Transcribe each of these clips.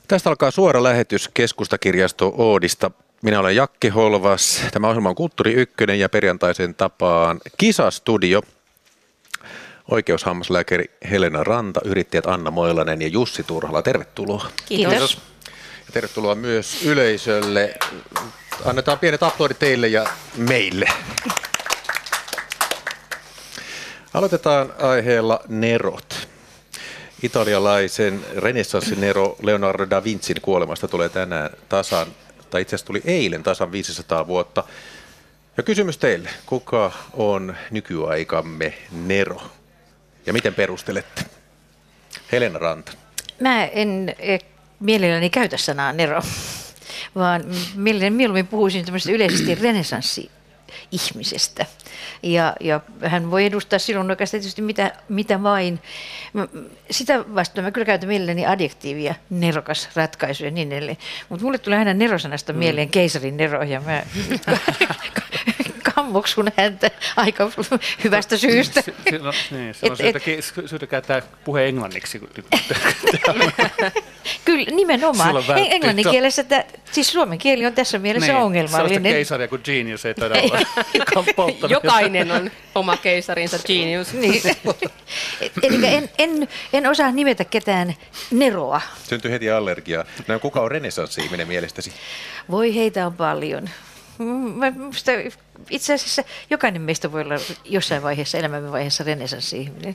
Tästä alkaa suora lähetys Keskustakirjasto Oodista. Minä olen Jakke Holvas. Tämä ohjelma on Kulttuuri Ykkönen ja perjantaisen tapaan Kisastudio. Oikeushammaslääkäri Helena Ranta, yrittäjät Anna Moilanen ja Jussi Turhala. Tervetuloa. Kiitos. Ja tervetuloa myös yleisölle. Annetaan pienet aplodit teille ja meille. Aloitetaan aiheella nerot. Italialaisen renessanssinero Leonardo da Vincin kuolemasta tulee tänään tasan, tai itse asiassa tuli eilen tasan 500 vuotta. Ja kysymys teille, kuka on nykyaikamme nero? Ja miten perustelette? Helena Ranta. Mä en mielelläni käytä sanaa nero, vaan mieluummin puhuisin tämmöistä yleisesti renessanssi-ihmisestä. Ja hän voi edustaa silloin oikeastaan tietysti mitä vain. Sitä vastaan mä kyllä käytän mielelläni adjektiivia, nerokas ratkaisu ja niin edelleen. Mutta mulle tulee aina nerosanasta mieleen keisarin nero ja mä kammoksun häntä aika hyvästä syystä. Se on syytä käyttää puheen englanniksi. Kyllä, nimenomaan. Englannin kielessä, siis suomen kieli on tässä mielessä ongelmallinen. Sellaista keisaria kuin genius ei taida olla. Jokainen on oma keisarinsa genius. Niin. Eli en osaa nimetä ketään neroa. Syntyi heti allergia. No, kuka on renessanssi-ihminen mielestäsi? Voi, heitä on paljon. Itse asiassa jokainen meistä voi olla jossain vaiheessa, elämämme vaiheessa renessanssi-ihminen.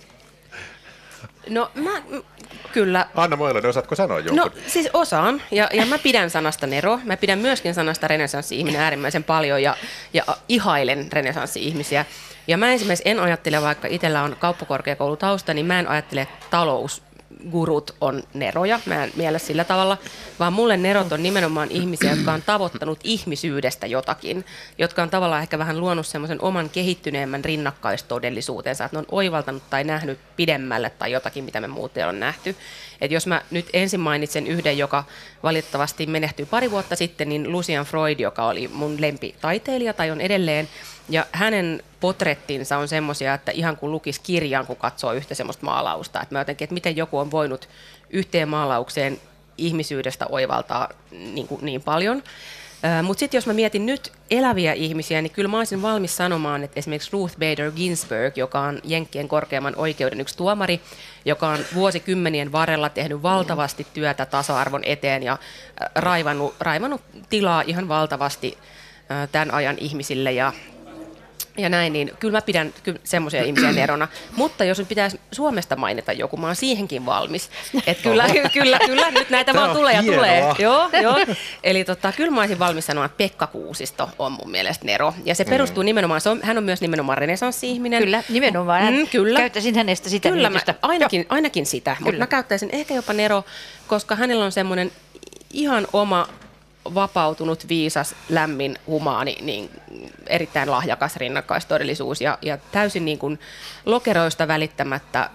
No kyllä. Anna Moilanen, osaatko sanoa jonkun? No siis osaan, ja mä pidän sanasta nero. Mä pidän myöskin sanasta renessanssi-ihminen äärimmäisen paljon ja ihailen renessanssi-ihmisiä. Ja mä esimerkiksi en ajattele, vaikka itsellä on kauppakorkeakoulutausta, niin mä en ajattele, että talousgurut on neroja. Mä en miele sillä tavalla, vaan mulle nerot on nimenomaan ihmisiä, jotka on tavoittanut ihmisyydestä jotakin, jotka on tavallaan ehkä vähän luonut semmoisen oman kehittyneemmän rinnakkaistodellisuutensa, että ne on oivaltanut tai nähnyt pidemmälle tai jotakin, mitä me muut ei ole nähty. Et jos mä nyt ensin mainitsen yhden, joka valitettavasti menehtyi pari vuotta sitten, niin Lucian Freud, joka oli mun lempitaiteilija tai on edelleen, ja hänen potrettinsa on semmoisia, että ihan kun lukisi kirjan, kun katsoo yhtä semmoista maalausta. Että mä jotenkin, että miten joku on voinut yhteen maalaukseen ihmisyydestä oivaltaa niin paljon. Mutta sitten jos mä mietin nyt eläviä ihmisiä, niin kyllä mä olisin valmis sanomaan, että esimerkiksi Ruth Bader Ginsburg, joka on Jenkkien korkeamman oikeuden yksi tuomari, joka on vuosikymmenien varrella tehnyt valtavasti työtä tasa-arvon eteen ja raivannut tilaa ihan valtavasti tämän ajan ihmisille ja näin, niin kyllä mä pidän semmoisia ihmisiä nerona. Mutta jos nyt pitäisi Suomesta mainita joku, mä oon siihenkin valmis. Että kyllä, nyt näitä vaan tulee ja tulee. Joo. Eli kyllä mä olisin valmis sanoa, että Pekka Kuusisto on mun mielestä nero. Ja se perustuu nimenomaan, hän on myös nimenomaan renessanssi-ihminen. Kyllä, nimenomaan. Käyttäisin hänestä sitä nimitystä. Ainakin sitä, mutta mä käyttäisin ehkä jopa nero, koska hänellä on semmoinen ihan oma vapautunut, viisas, lämmin, humaani, niin erittäin lahjakas rinnakkaistodellisuus ja täysin niin kuin lokeroista välittämättä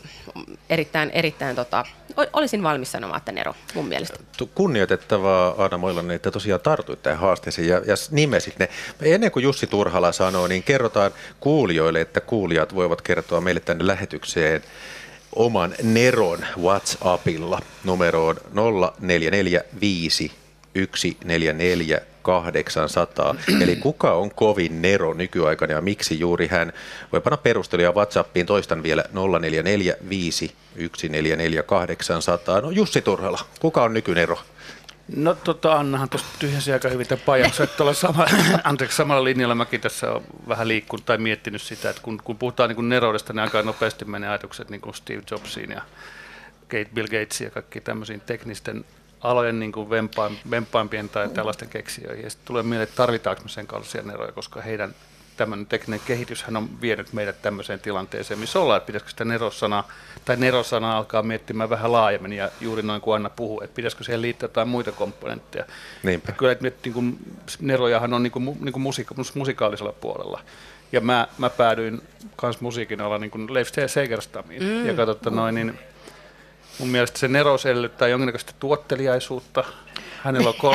erittäin olisin valmis sanomaan, että nero mun mielestä. Kunnioitettavaa, Anna Moilanen, että tosiaan tartuit tähän haasteeseen ja nimesit ne. Ennen kuin Jussi Turhala sanoo, niin kerrotaan kuulijoille, että kuulijat voivat kertoa meille tänne lähetykseen oman neron WhatsAppilla numeroon 0445 144 800. Eli kuka on kovin nero nykyaikana ja miksi juuri hän? Voi panna perusteluja WhatsAppiin, toistan vielä 0445 144 800. No Jussi Turhala, kuka on nykynero? No Annahan tuossa tyhjäsi aika hyvin tämän pajaksi, että samalla linjalla mäkin tässä olen vähän liikkunut tai miettinyt sitä, että kun puhutaan niin kuin neroudesta, niin aika nopeasti menee ajatukset niin kuin Steve Jobsiin ja Bill Gatesiin ja kaikki tämmöisiin teknisten alojen niin kuin vempaimpien tai tällaisten keksijöihin. Ja sitten tulee mieleen, että tarvitaanko me sen kaltaisia neroja, koska heidän tämmöinen tekninen kehityshän on vienyt meidät tämmöiseen tilanteeseen, missä ollaan, että pitäisikö sitä nerosanaa alkaa miettimään vähän laajemmin ja juuri noin kuin Anna puhuu, että pitäisikö siihen liittää jotain muita komponentteja. Niinpä. Kyllä, että niin nerojahan on niin kuin musikaalisella puolella. Ja mä päädyin kans musiikin olla niin kuin Leif Segerstamiin. Ja niin mun mielestä se nerous edellyttää jonkinnäköistä tuotteliaisuutta. Hänellä on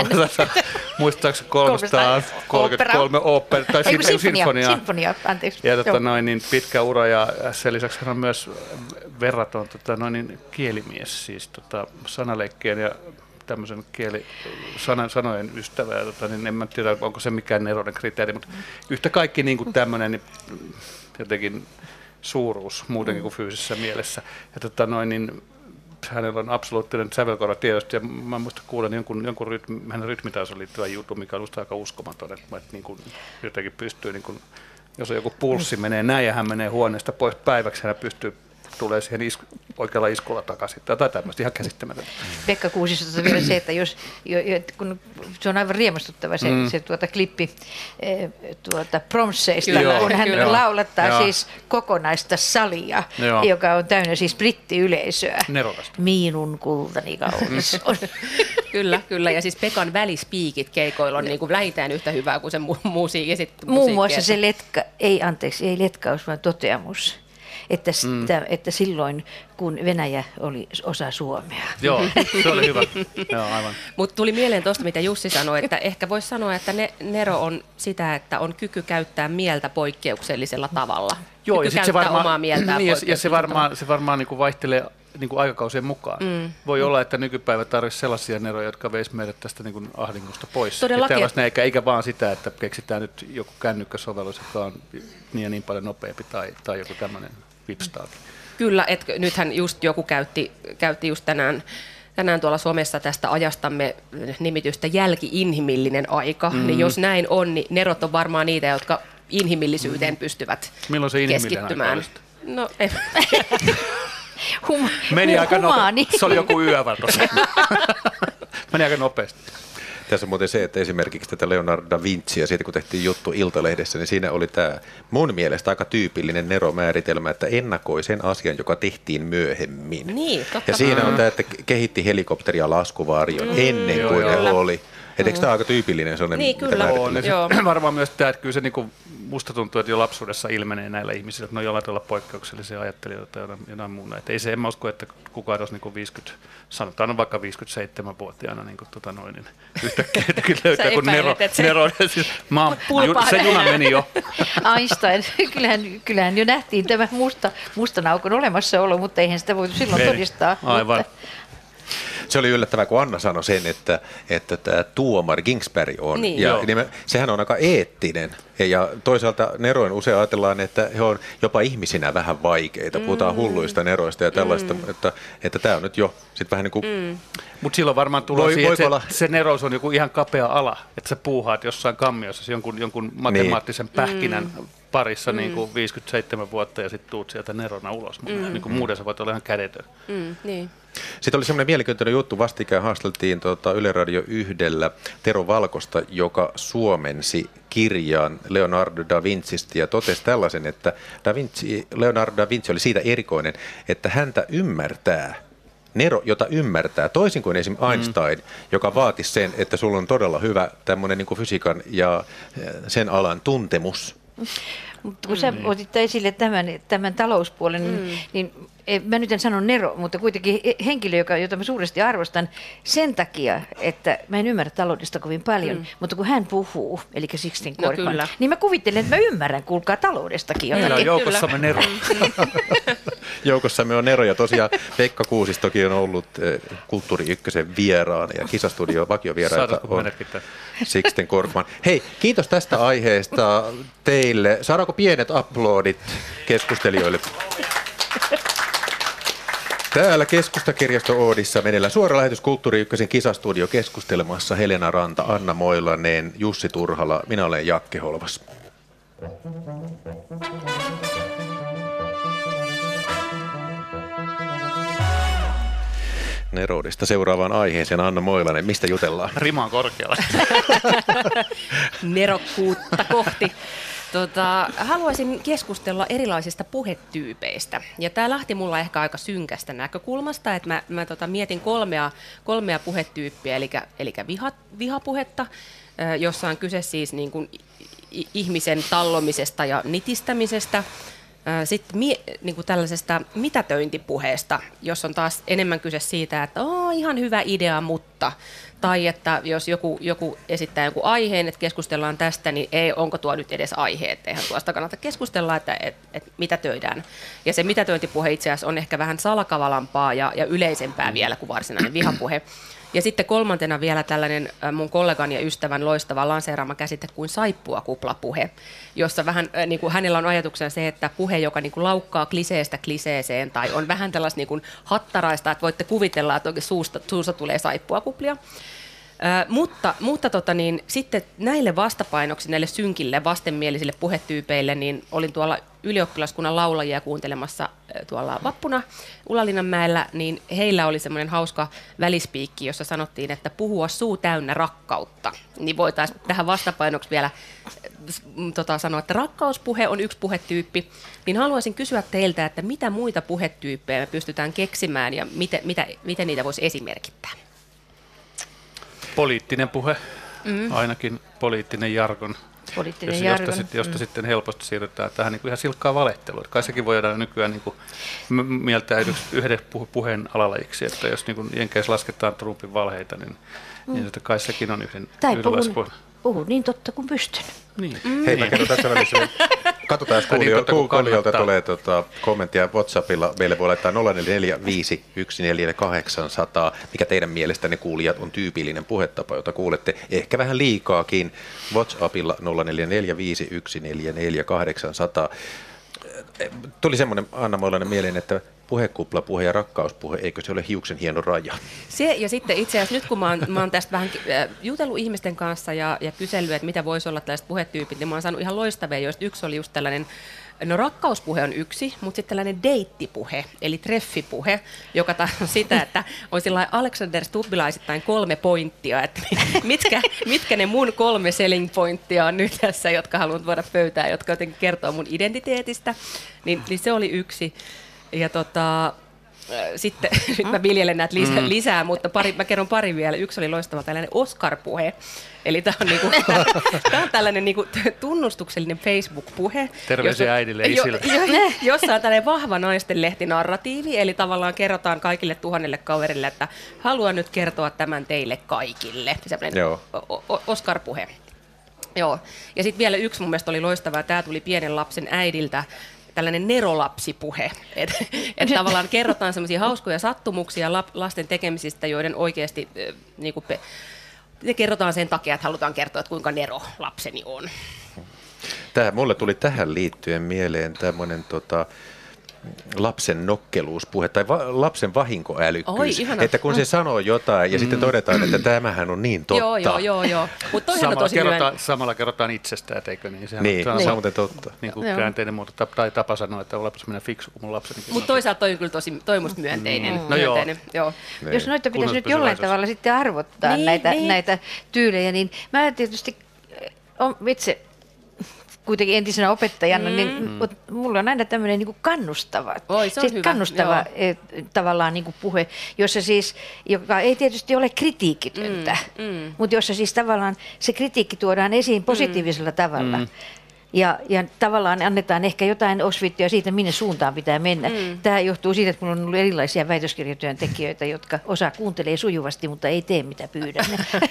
333 tai sinfonia. Ja niin pitkä ura ja sen lisäksi hän on myös verraton kielimies, siis sanaleikkien ja tämmöisen sanojen ystävä, ja niin en mä tiedä, onko se mikään nerouden kriteeri, mutta yhtä kaikki niin kuin tämmöinen niin jotenkin suuruus muutenkin kuin fyysisessä mielessä. Ja niin hänellä on absoluuttinen sävelkorva tiedosta, ja mä muistan kuulen jonkun hänen rytmitasoon liittyvän jutun, mikä on aika uskomaton, että niin kuin jotenkin pystyy, niin kuin, jos on joku pulssi menee näin ja hän menee huoneesta pois päiväksi, hän pystyy tulee siihen oikealla iskulla takaisin tai tämmöistä ihan käsittämätöntä. Pekka Kuusisesta vielä se, että kun se on aivan riemastuttava se klippi Promseista, kun hän laulattaa siis kokonaista salia, joka on täynnä siis brittiyleisöä. Nerokasta. Miinun kultani kaunis on. Kyllä. Ja siis Pekan välispiikit keikoilla on niin kuin vähintään yhtä hyvää kuin se musiikki. Muun muassa se ei letkaus, vaan toteamus. Että silloin, kun Venäjä oli osa Suomea. Joo, se oli hyvä. Joo, aivan. Mutta tuli mieleen tuosta, mitä Jussi sanoi, että ehkä voisi sanoa, että Nero on sitä, että on kyky käyttää mieltä poikkeuksellisella tavalla. Joo, kyky ja se varmaan, omaa mieltään ja se varmaan niin kuin vaihtelee niin kuin aikakausien mukaan. Voi olla, että nykypäivä tarvitsisi sellaisia neroja, jotka veisi meidät tästä niin kuin ahdingosta pois. Eikä vaan sitä, että keksitään nyt joku kännykkäsovellus, joka on niin ja niin paljon nopeampi tai joku tämmöinen vipstaakin. Kyllä, että nythän just joku käytti just tänään tuolla somessa tästä ajastamme nimitystä jälki-inhimillinen aika, niin jos näin on, niin nerot on varmaan niitä, jotka inhimillisyyteen pystyvät milloin se keskittymään. Aika no ei. Meni aika nopeasti. Se oli joku yövar tuossa. Meni aika nopeasti. Tässä on muuten se, että esimerkiksi tätä Leonardo da Vinciä, siitä kun tehtiin juttu Iltalehdessä, niin siinä oli tämä mun mielestä aika tyypillinen Nero-määritelmä, että ennakoi sen asian, joka tehtiin myöhemmin. Niin, totta. Ja siinä on tämä, että kehitti helikopteria laskuvarjon ennen kuin ne oli. Eikö tämä aika tyypillinen sellainen? Niin, kyllä. Varmaan myös tämä, että kyllä se niinku, musta tuntuu, että jo lapsuudessa ilmenee näillä ihmisillä, että ne on jollain tavalla poikkeuksellisia ajattelijoita tai jotain muuta. Että ei se, en mä usko, että kukaan olisi niinku sanotaan vaikka 57-vuotiaana niin yhtäkkiä löytää kun Nero. Siis, se juna meni jo. Einstein, kyllähän jo nähtiin tämä mustan aukon olemassaolo, mutta eihän sitä voitu silloin todistaa. Aivan. Mutta se oli yllättävää, kun Anna sanoi sen, että tämä tuomari Kingsbury on. Niin, ja sehän on aika eettinen. Ja toisaalta neroin usein ajatellaan, että he on jopa ihmisinä vähän vaikeita. Puhutaan hulluista neroista ja tällaista, että tämä on nyt jo sitten vähän niin kuin... Mutta silloin varmaan tulee siihen, että se nerous on joku ihan kapea ala, että sä puuhaat jossain kammiossa jonkun matemaattisen pähkinän parissa niin kuin 57 vuotta ja sitten tuut sieltä nerona ulos. Niin kuin muuten sä voit olla ihan kädetön. Niin. Sitten oli semmoinen mielenkiintoinen juttu, vastikään haasteltiin Yle Radio 1:llä Tero Valkosta, joka suomensi kirjan Leonardo da Vincista ja totesi tällaisen, että Leonardo da Vinci oli siitä erikoinen, että häntä ymmärtää. Nero, jota ymmärtää, toisin kuin esimerkiksi Einstein, joka vaatisi sen, että sulla on todella hyvä tämmöinen niin kuin fysiikan ja sen alan tuntemus. Mutta kun sä otit esille tämän talouspuolen, niin mä nyt en sano Nero, mutta kuitenkin henkilö, jota mä suuresti arvostan sen takia, että mä en ymmärrä taloudesta kovin paljon, mutta kun hän puhuu, eli Sixten Korkman, niin mä kuvittelen, että mä ymmärrän, kuulkaa taloudestakin jotakin. Meillä on joukossamme Nero. Joukossamme on Nero ja tosiaan Pekka Kuusistokin on ollut Kulttuuri Ykkösen vieraana ja Kisastudio vakiovieraita on Sixten Korkman. Hei, kiitos tästä aiheesta teille. Saadaanko pienet aplodit keskustelijoille? Täällä Keskustakirjasto Oodissa meneillään suora lähetys Kulttuuri Ykkösen Kisastudio keskustelemassa Helena Ranta, Anna Moilanen, Jussi Turhala. Minä olen Jakke Holvas. Neroudesta seuraavaan aiheeseen. Anna Moilanen, mistä jutellaan? Rima on korkealla. Nerokkuutta kohti. Haluaisin keskustella erilaisista puhetyypeistä. Ja tämä lähti mulla ehkä aika synkästä näkökulmasta, että mä mietin kolmea puhetyyppiä, eli vihapuhetta, jossa on kyse siis niin kuin ihmisen tallomisesta ja nitistämisestä. Sitten niin kuin tällaisesta mitätöintipuheesta, jos on taas enemmän kyse siitä, että ihan hyvä idea, mutta totta. Tai että jos joku esittää jonkun aiheen, että keskustellaan tästä, niin ei, onko tuo nyt edes aihe, että eihän tuosta kannata keskustella, että mitätöidään. Ja se mitätöintipuhe itse asiassa on ehkä vähän salakavalampaa ja yleisempää vielä kuin varsinainen vihapuhe. Ja sitten kolmantena vielä tällainen mun kollegan ja ystävän loistava lanseeraama käsite kuin saippuakuplapuhe, jossa vähän niin kuin hänellä on ajatuksena se, että puhe, joka niin kuin laukkaa kliseestä kliseeseen tai on vähän tällaista niin kuin hattaraista, että voitte kuvitella, että oikein suusta tulee saippuakuplia. Mutta sitten näille vastapainoksi, näille synkille, vastenmielisille puhetyypeille, niin olin tuolla ylioppilaskunnan laulajia kuuntelemassa tuolla vappuna Ulalinnanmäellä, niin heillä oli semmoinen hauska välispiikki, jossa sanottiin, että puhua suu täynnä rakkautta. Niin voitaisiin tähän vastapainoksi vielä sanoa, että rakkauspuhe on yksi puhetyyppi. Niin haluaisin kysyä teiltä, että mitä muita puhetyyppejä me pystytään keksimään ja miten niitä voisi esimerkittää? Poliittinen puhe, ainakin poliittinen jargon, josta sitten helposti siirrytään tähän niin kuin ihan silkkaa valetteluun. Kai sekin voidaan nykyään niin kuin mieltää yhden puheen alalajiksi, että jos niin kuin Jenkeissä lasketaan Trumpin valheita, niin että kai sekin on yhden laskuun. Puhun niin totta kuin pystyn. Niin. Hei, mä kerron tässä välissä. Katsotaan, jos kuulijoilta tulee kommenttia WhatsAppilla. Meille voi laittaa 0445144800. Mikä teidän mielestänne kuulijat on tyypillinen puhetapa, jota kuulette ehkä vähän liikaakin. WhatsAppilla 0445144800. Tuli semmoinen Anna Moilanen mieleen, että puhekuplapuhe ja rakkauspuhe, eikö se ole hiuksen hieno raja? Se, ja sitten itse asiassa nyt kun mä oon tästä vähän jutellut ihmisten kanssa ja kysellyt, että mitä voisi olla tällaiset puhetyypit, niin mä oon saanut ihan loistavia, joista yksi oli just tällainen, no rakkauspuhe on yksi, mutta sitten tällainen deittipuhe, eli treffipuhe, joka taas on sitä, että on sillä Alexander Stubbilaisittain 3 pointtia, että mitkä ne mun 3 selling pointtia on nyt tässä, jotka haluan tuoda pöytään, jotka jotenkin kertoo mun identiteetistä, niin se oli yksi. Ja sitten nyt mä viljelen näitä lisää, mutta mä kerron pari vielä. Yksi oli loistava tällainen Oscar-puhe. Eli tämä on, tää on tällainen tunnustuksellinen Facebook-puhe. Terveisiä äidille ja isille. Jossa on tällainen vahva naistenlehtinarratiivi, eli tavallaan kerrotaan kaikille 1000 kaverille, että haluan nyt kertoa tämän teille kaikille. Sellainen Oscar-puhe. Joo. Ja sitten vielä yksi mun mielestä oli loistava, tämä tuli pienen lapsen äidiltä. Tällainen nerolapsipuhe, että tavallaan kerrotaan semmoisia hauskoja sattumuksia lasten tekemisistä, joiden oikeasti ne kerrotaan sen takia, että halutaan kertoa, että kuinka nero lapseni on. Mulle tuli tähän liittyen mieleen tämmöinen lapsen nokkeluuspuhe tai lapsen vahinkoälykkyys, että kun se sanoo jotain ja sitten todetaan, että tämähän on niin totta. Joo. Mutta samalla kerrotaan itsestä, et eikö niin? Sehän niin, se on muuten totta. Niin kuin käänteinen muoto, tai tapa sanoa, että on lapsi minä fiksu kuin mun lapsenikin. Mutta toisaalta toi on kyllä toi musta myönteinen. Joo. Jos noita pitäisi nyt jollain tavalla sitten arvottaa näitä tyylejä, niin mä tietysti itse kuitenkin entisenä opettajana, niin mulla on aina tämmöinen niin kuin kannustava, kannustava tavallaan niin kuin puhe, jossa siis, joka ei tietysti ole kritiikitöntä, mutta jossa siis tavallaan se kritiikki tuodaan esiin positiivisella tavalla. Ja tavallaan annetaan ehkä jotain osviittoja siitä, minne suuntaan pitää mennä. Tämä johtuu siitä, että minulla on ollut erilaisia väitöskirjatyöntekijöitä, jotka osaa kuuntelee sujuvasti, mutta ei tee mitä pyydän.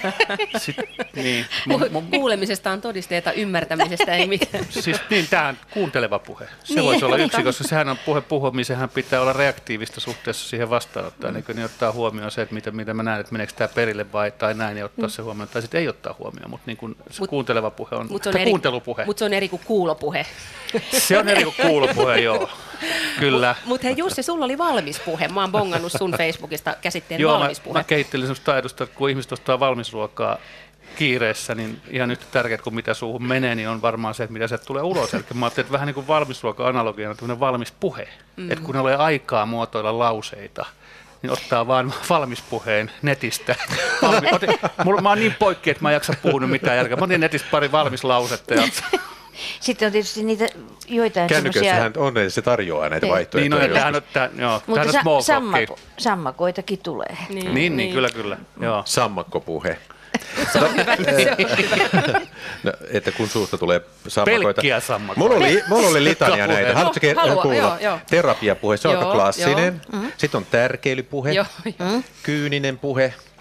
Kuulemisesta on todisteita, ymmärtämisestä ei mitään. Siis tämä on kuunteleva puhe. Se voisi olla yksi, koska sehän on puhumisenhan pitää olla reaktiivista suhteessa siihen vastaanottajaan. Niin ottaa huomioon se, että mitä mä näen, että meneekö tämä perille vai tai näin, ja ottaa se huomioon. Tai sitten ei ottaa huomioon, mutta niin se kuunteleva puhe on, kuuntelupuhe. Mutta se on eri kuin kuulopuhe. Se on eri kuin kuulopuhe, joo. Kyllä. Mutta hei Jussi, sulla oli valmis puhe. Mä oon bongannut sun Facebookista käsitteen valmis puhe. Mä kehittelin sellaista ajatusta, että kun ihmiset ostaa valmisruokaa kiireessä, niin ihan yhtä tärkeää kuin mitä suuhun menee, niin on varmaan se, että mitä sieltä tulee ulos. Eli mä ajattelin, että vähän niin kuin valmisruoka-analogiana tämmöinen valmis puhe. Että kun ei ole aikaa muotoilla lauseita, niin ottaa vaan valmispuheen netistä. Mä oon niin poikki, että mä en jaksa puhunut mitään järkeä. Mä otin netistä pari valmislausetta. Sitten on tietysti niitä joitain kännykössähän on, se tarjoaa näitä vaihtoehtoja. Mutta sammakoitakin tulee. Niin, kyllä. Joo. Sammakkopuhe. Se on hyvä. No, että kun suusta tulee sammakoita. Pelkkiä sammakoita. Mulla oli litania näitä. Haluatko kuulla? Joo. Terapiapuhe, se on aika klassinen. Sitten on tärkeilypuhe, kyyninen puhe,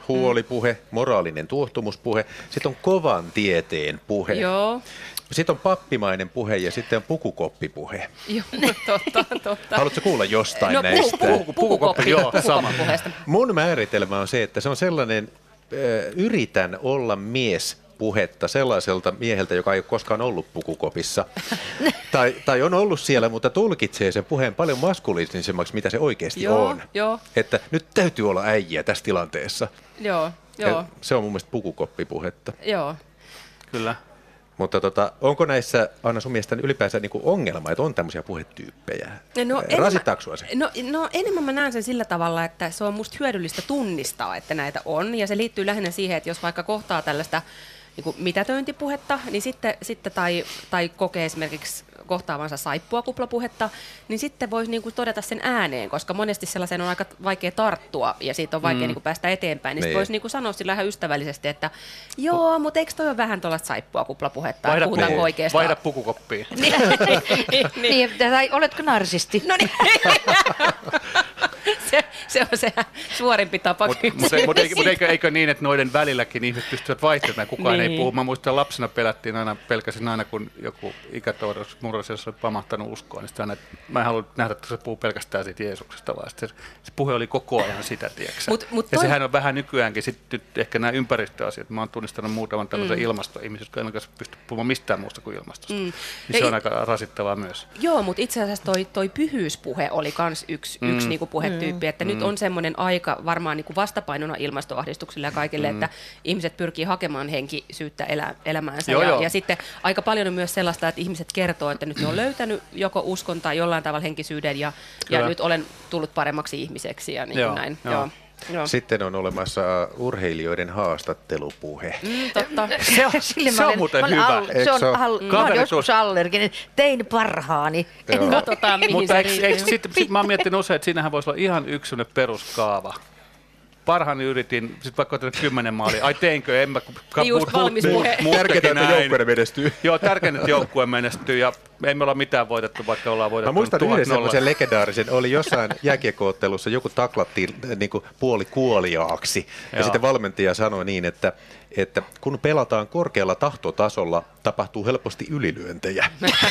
huolipuhe, moraalinen tuohtumuspuhe, sitten on kovan tieteen puhe. Joo. Sitten on pappimainen puhe ja sitten on pukukoppipuhe. Joo, totta. Haluatko kuulla jostain No näistä? pukukoppipuheesta. Mun määritelmä on se, että se on sellainen, yritän olla mies puhetta sellaiselta mieheltä, joka ei ole koskaan ollut pukukopissa. tai on ollut siellä, mutta tulkitsee sen puheen paljon maskuliinisemmaksi, mitä se oikeasti on. Joo. Että nyt täytyy olla äijä tässä tilanteessa. Joo. Se on mun mielestä pukukoppipuhetta. Joo. Kyllä. Mutta onko näissä, Anna, sun mielestä ylipäänsä niin kuin ongelma, että on tämmöisiä puhetyyppejä? Rasittaako sua se? No enemmän mä näen sen sillä tavalla, että se on musta hyödyllistä tunnistaa, että näitä on. Ja se liittyy lähinnä siihen, että jos vaikka kohtaa tällaista niin kuin mitätöintipuhetta, niin sitten tai kokee esimerkiksi kohtaavansa saippuakuplapuhetta, niin sitten voisi niin kuin todeta sen ääneen, koska monesti sellaiseen on aika vaikea tarttua ja siitä on vaikea niin kuin päästä eteenpäin. Niin voisi niin kuin sanoa sillä ihan ystävällisesti, että joo, mutta eikö toi ole vähän tuollaista saippuakuplapuhetta? Puhutaanko oikeastaan? Vaihda pukukoppiin. Niin, tai oletko narsisti? No niin. Se on se suorimpi tapa Mutta eikö niin, että noiden välilläkin ihmiset pystyvät vaihtelemaan, kukaan ei puhu. Mä muistan, lapsena pelkäsin aina, kun joku ikätoudus murrasi, jos oli pamahtanut uskoa, niin aina, mä en halunnut nähdä, että se puhuu pelkästään siitä Jeesuksesta, vaan se puhe oli koko ajan sitä, tiedätkö. Ja sehän on vähän nykyäänkin, sitten ehkä nämä ympäristöasiat, mä oon tunnistanut muutaman tämmöisen ilmastoihmisen, jotka ei pysty puhumaan mistään muusta kuin ilmastosta. Niin se on aika rasittavaa myös. Joo, mutta itse asiassa toi pyhyyspuhe oli myös yksi niinku puhetyyppi, että nyt on semmoinen aika varmaan niinku vastapainona ilmastoahdistuksille ja kaikille, että ihmiset pyrkii hakemaan henkisyyttä elämäänsä. Ja sitten aika paljon on myös sellaista, että ihmiset kertoo, että nyt ne on löytänyt joko uskon tai jollain tavalla henkisyyden ja nyt olen tullut paremmaksi ihmiseksi ja niin näin. Joo. Sitten on olemassa urheilijoiden haastattelupuhe. Totta. Se on muuten hyvä. Mä oon joskus allerginen. Tein parhaani. Katsotaan, mihin mutta se riittää. sitten mä oon miettinyt usein, että siinähän voisi olla ihan yksi peruskaava. Parhaani yritin, sitten vaikka otin 10 maalia. Ai teinkö, en mä... Just valmis puhe. Tärkeintä, että joukkue menestyy. Joo, tärkeintä, että joukkue menestyy ja ei me olla mitään voitettu, vaikka ollaan voitettu. Mä muistan yhden semmoisen legendaarisen, oli jossain jääkiekko-ottelussa, joku taklattiin niin kuin puolikuoliaaksi. Ja sitten valmentaja sanoi niin, että kun pelataan korkealla tahtotasolla, tapahtuu helposti ylilyöntejä.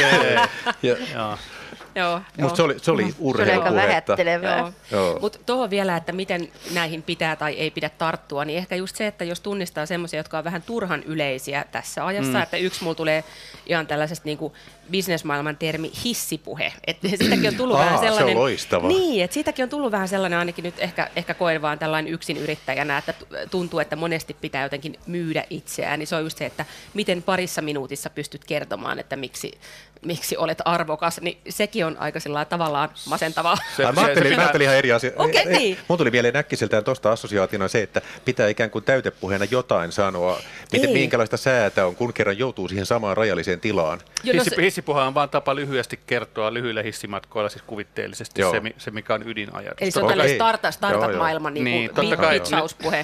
Musta se oli urheilupuhetta. Se oli aika vähättelevää. Mutta tuohon vielä, että miten näihin pitää tai ei pidä tarttua, niin ehkä just se, että jos tunnistaa semmoisia, jotka on vähän turhan yleisiä tässä ajassa, että yksi mulla tulee ihan tällaisesta niinku bisnesmaailman termi hissipuhe. Että siitäkin on tullut vähän sellainen... Se on loistava. Niin, että siitäkin on tullut vähän sellainen, ainakin nyt ehkä koen vaan tällainen yksin yrittäjänä, että tuntuu, että monesti pitää jotenkin myydä itseään. Niin se on just se, että miten parissa minuutissa pystyt kertomaan, että miksi olet arvokas, niin sekin on aika sillä tavallaan masentavaa. Mä ajattelin ihan eri asia. Okay, niin. Mun tuli mieleen äkkiseltään tuosta assosiaationa se, että pitää ikään kuin täytepuheena jotain sanoa, minkälaista säätä on, kun kerran joutuu siihen samaan rajalliseen tilaan. Hissipuhe on vaan tapa lyhyesti kertoa lyhyillä hissimatkoilla, siis kuvitteellisesti se, mikä on ydinajatus. Eli se on tällainen startup-maailman vitsauspuhe.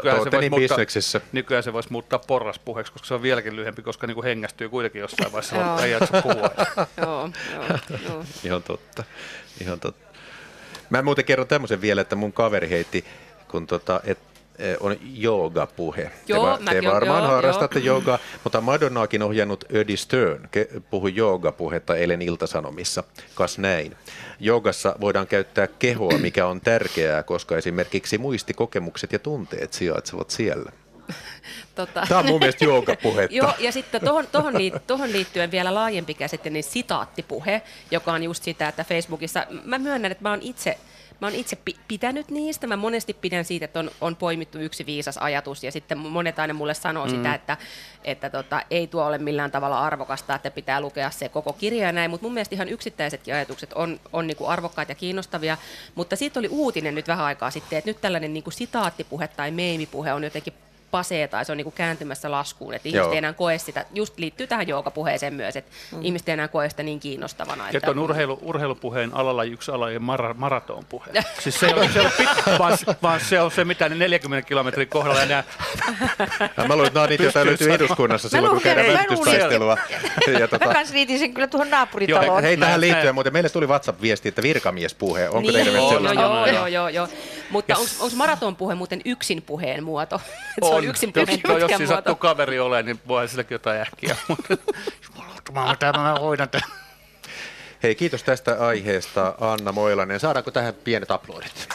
Nykyään se voisi muuttaa porraspuheeksi, koska se on vieläkin lyhyempi, koska niin kuin hengästyy kuitenkin jossain vaiheessa, ei jaksa puhua. Joo. Ihan totta. Mä muuten kerron tämmöisen vielä, että mun kaveri heitti, kun on joogapuhe. Te varmaan harrastatte joogaa, mutta Madonnaakin ohjannut Eddie Stern puhui joogapuhetta eilen Ilta-Sanomissa. Kas näin. Joogassa voidaan käyttää kehoa, mikä on tärkeää, koska esimerkiksi muistikokemukset ja tunteet sijaitsevat siellä. Tämä on mun mielestä joogapuhetta. Joo, ja sitten tohon liittyen vielä laajempi käsite, niin sitaattipuhe, joka on just sitä, että Facebookissa, mä myönnän, että mä oon itse pitänyt niistä. Mä monesti pidän siitä, että on poimittu yksi viisas ajatus ja sitten monet aina mulle sanoo sitä, että ei tuo ole millään tavalla arvokasta, että pitää lukea se koko kirja ja näin, mutta mun mielestä ihan yksittäisetkin ajatukset on niinku arvokkaita ja kiinnostavia, mutta siitä oli uutinen nyt vähän aikaa sitten, että nyt tällainen niinku sitaattipuhe tai meemipuhe on jotenkin pasee tai se on niinku kääntymässä laskuun, että ihmiset ei enää koe sitä, just liittyy tähän joogapuheeseen myös, että ihmiset ei enää koe sitä niin kiinnostavana. Ja tuon urheilupuheen alalla yksi alainen maratonpuhe. Siis se ei ole pitkä, vaan se on se mitä ne 40 kilometrin kohdalla enää. Mä luulen, että nämä on niitä, joita löytyy eduskunnassa silloin, kun käydään välitystaistelua. Mä kans liitin sen kyllä tuohon naapuritaloon. Hei, tähän liittyen, mutta meille tuli WhatsApp-viesti, että virkamiespuhe. Onko teidän mielestä sellaista? Joo. Mutta onko maratonpuhe muuten yksin puheen muoto? Se On. yksin puheen Jos pitkän siinä sattuu muoto. kaveri olemaan, niin voihan silläkin jotain ähkiä. Mä hoidan tämän. Hei, kiitos tästä aiheesta, Anna Moilanen. Saadaanko tähän pienet aplodit?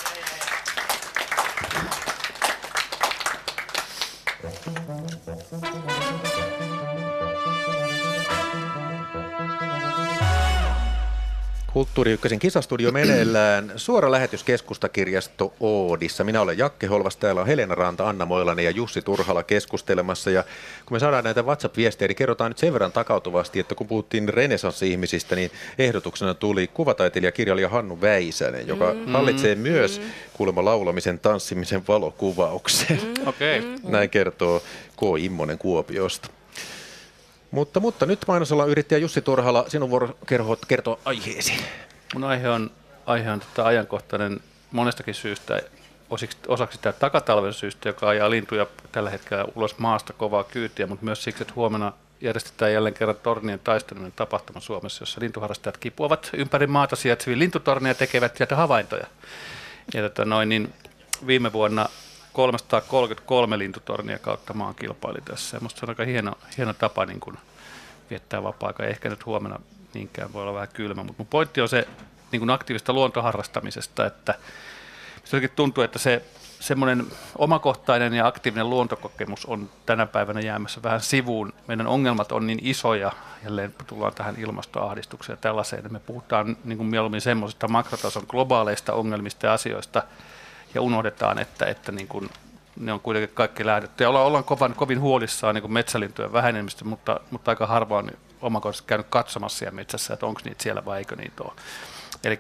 Kulttuuri Ykkösen kisastudio meneillään. Suora lähetys Keskustakirjasto Oodissa. Minä olen Jakke Holvas, täällä on Helena Ranta, Anna Moilanen ja Jussi Turhala keskustelemassa. Ja kun me saadaan näitä WhatsApp-viestejä, niin kerrotaan nyt sen verran takautuvasti, että kun puhuttiin renesanssi-ihmisistä, niin ehdotuksena tuli kuvataiteilija kirjailija Hannu Väisänen, joka hallitsee myös kuulemma laulamisen, tanssimisen, valokuvauksen. Okei. Näin kertoo K. Immonen Kuopiosta. Mutta nyt mainosalan yrittäjä Jussi Turhala, sinun vuoro kertoa aiheesi. Mun aihe on ajankohtainen monestakin syystä, osaksi tämä takatalven syystä, joka ajaa lintuja tällä hetkellä ulos maasta kovaa kyytiä, mutta myös siksi, että huomenna järjestetään jälleen kerran tornien taistelun tapahtuma Suomessa, jossa lintuharrastajat kipuavat ympäri maata sijaitseviin lintutorneja ja tekevät sieltä havaintoja. Ja niin viime vuonna 333 lintutornia kautta maan kilpaili tässä. Minusta se on aika hieno tapa niin kuin viettää vapaa-aikaa. Ehkä nyt huomenna niinkään voi olla vähän kylmä, mutta mun pointti on se niin kuin aktiivista luontoharrastamisesta, että se tuntuu, että se semmoinen omakohtainen ja aktiivinen luontokokemus on tänä päivänä jäämässä vähän sivuun. Meidän ongelmat on niin isoja, jälleen tullaan tähän ilmastoahdistukseen ja tällaiseen, että me puhutaan niin kuin mieluummin semmoisista makrotason globaaleista ongelmista ja asioista, ja unohdetaan, että niin kuin ne on kuitenkin kaikki lähdetty. Ja ollaan kovin huolissaan niin kuin metsälintujen vähenemistä, mutta aika harva on omakohtaisesti käynyt katsomassa siellä metsässä, että onko niitä siellä vai eikö niitä ole. Eli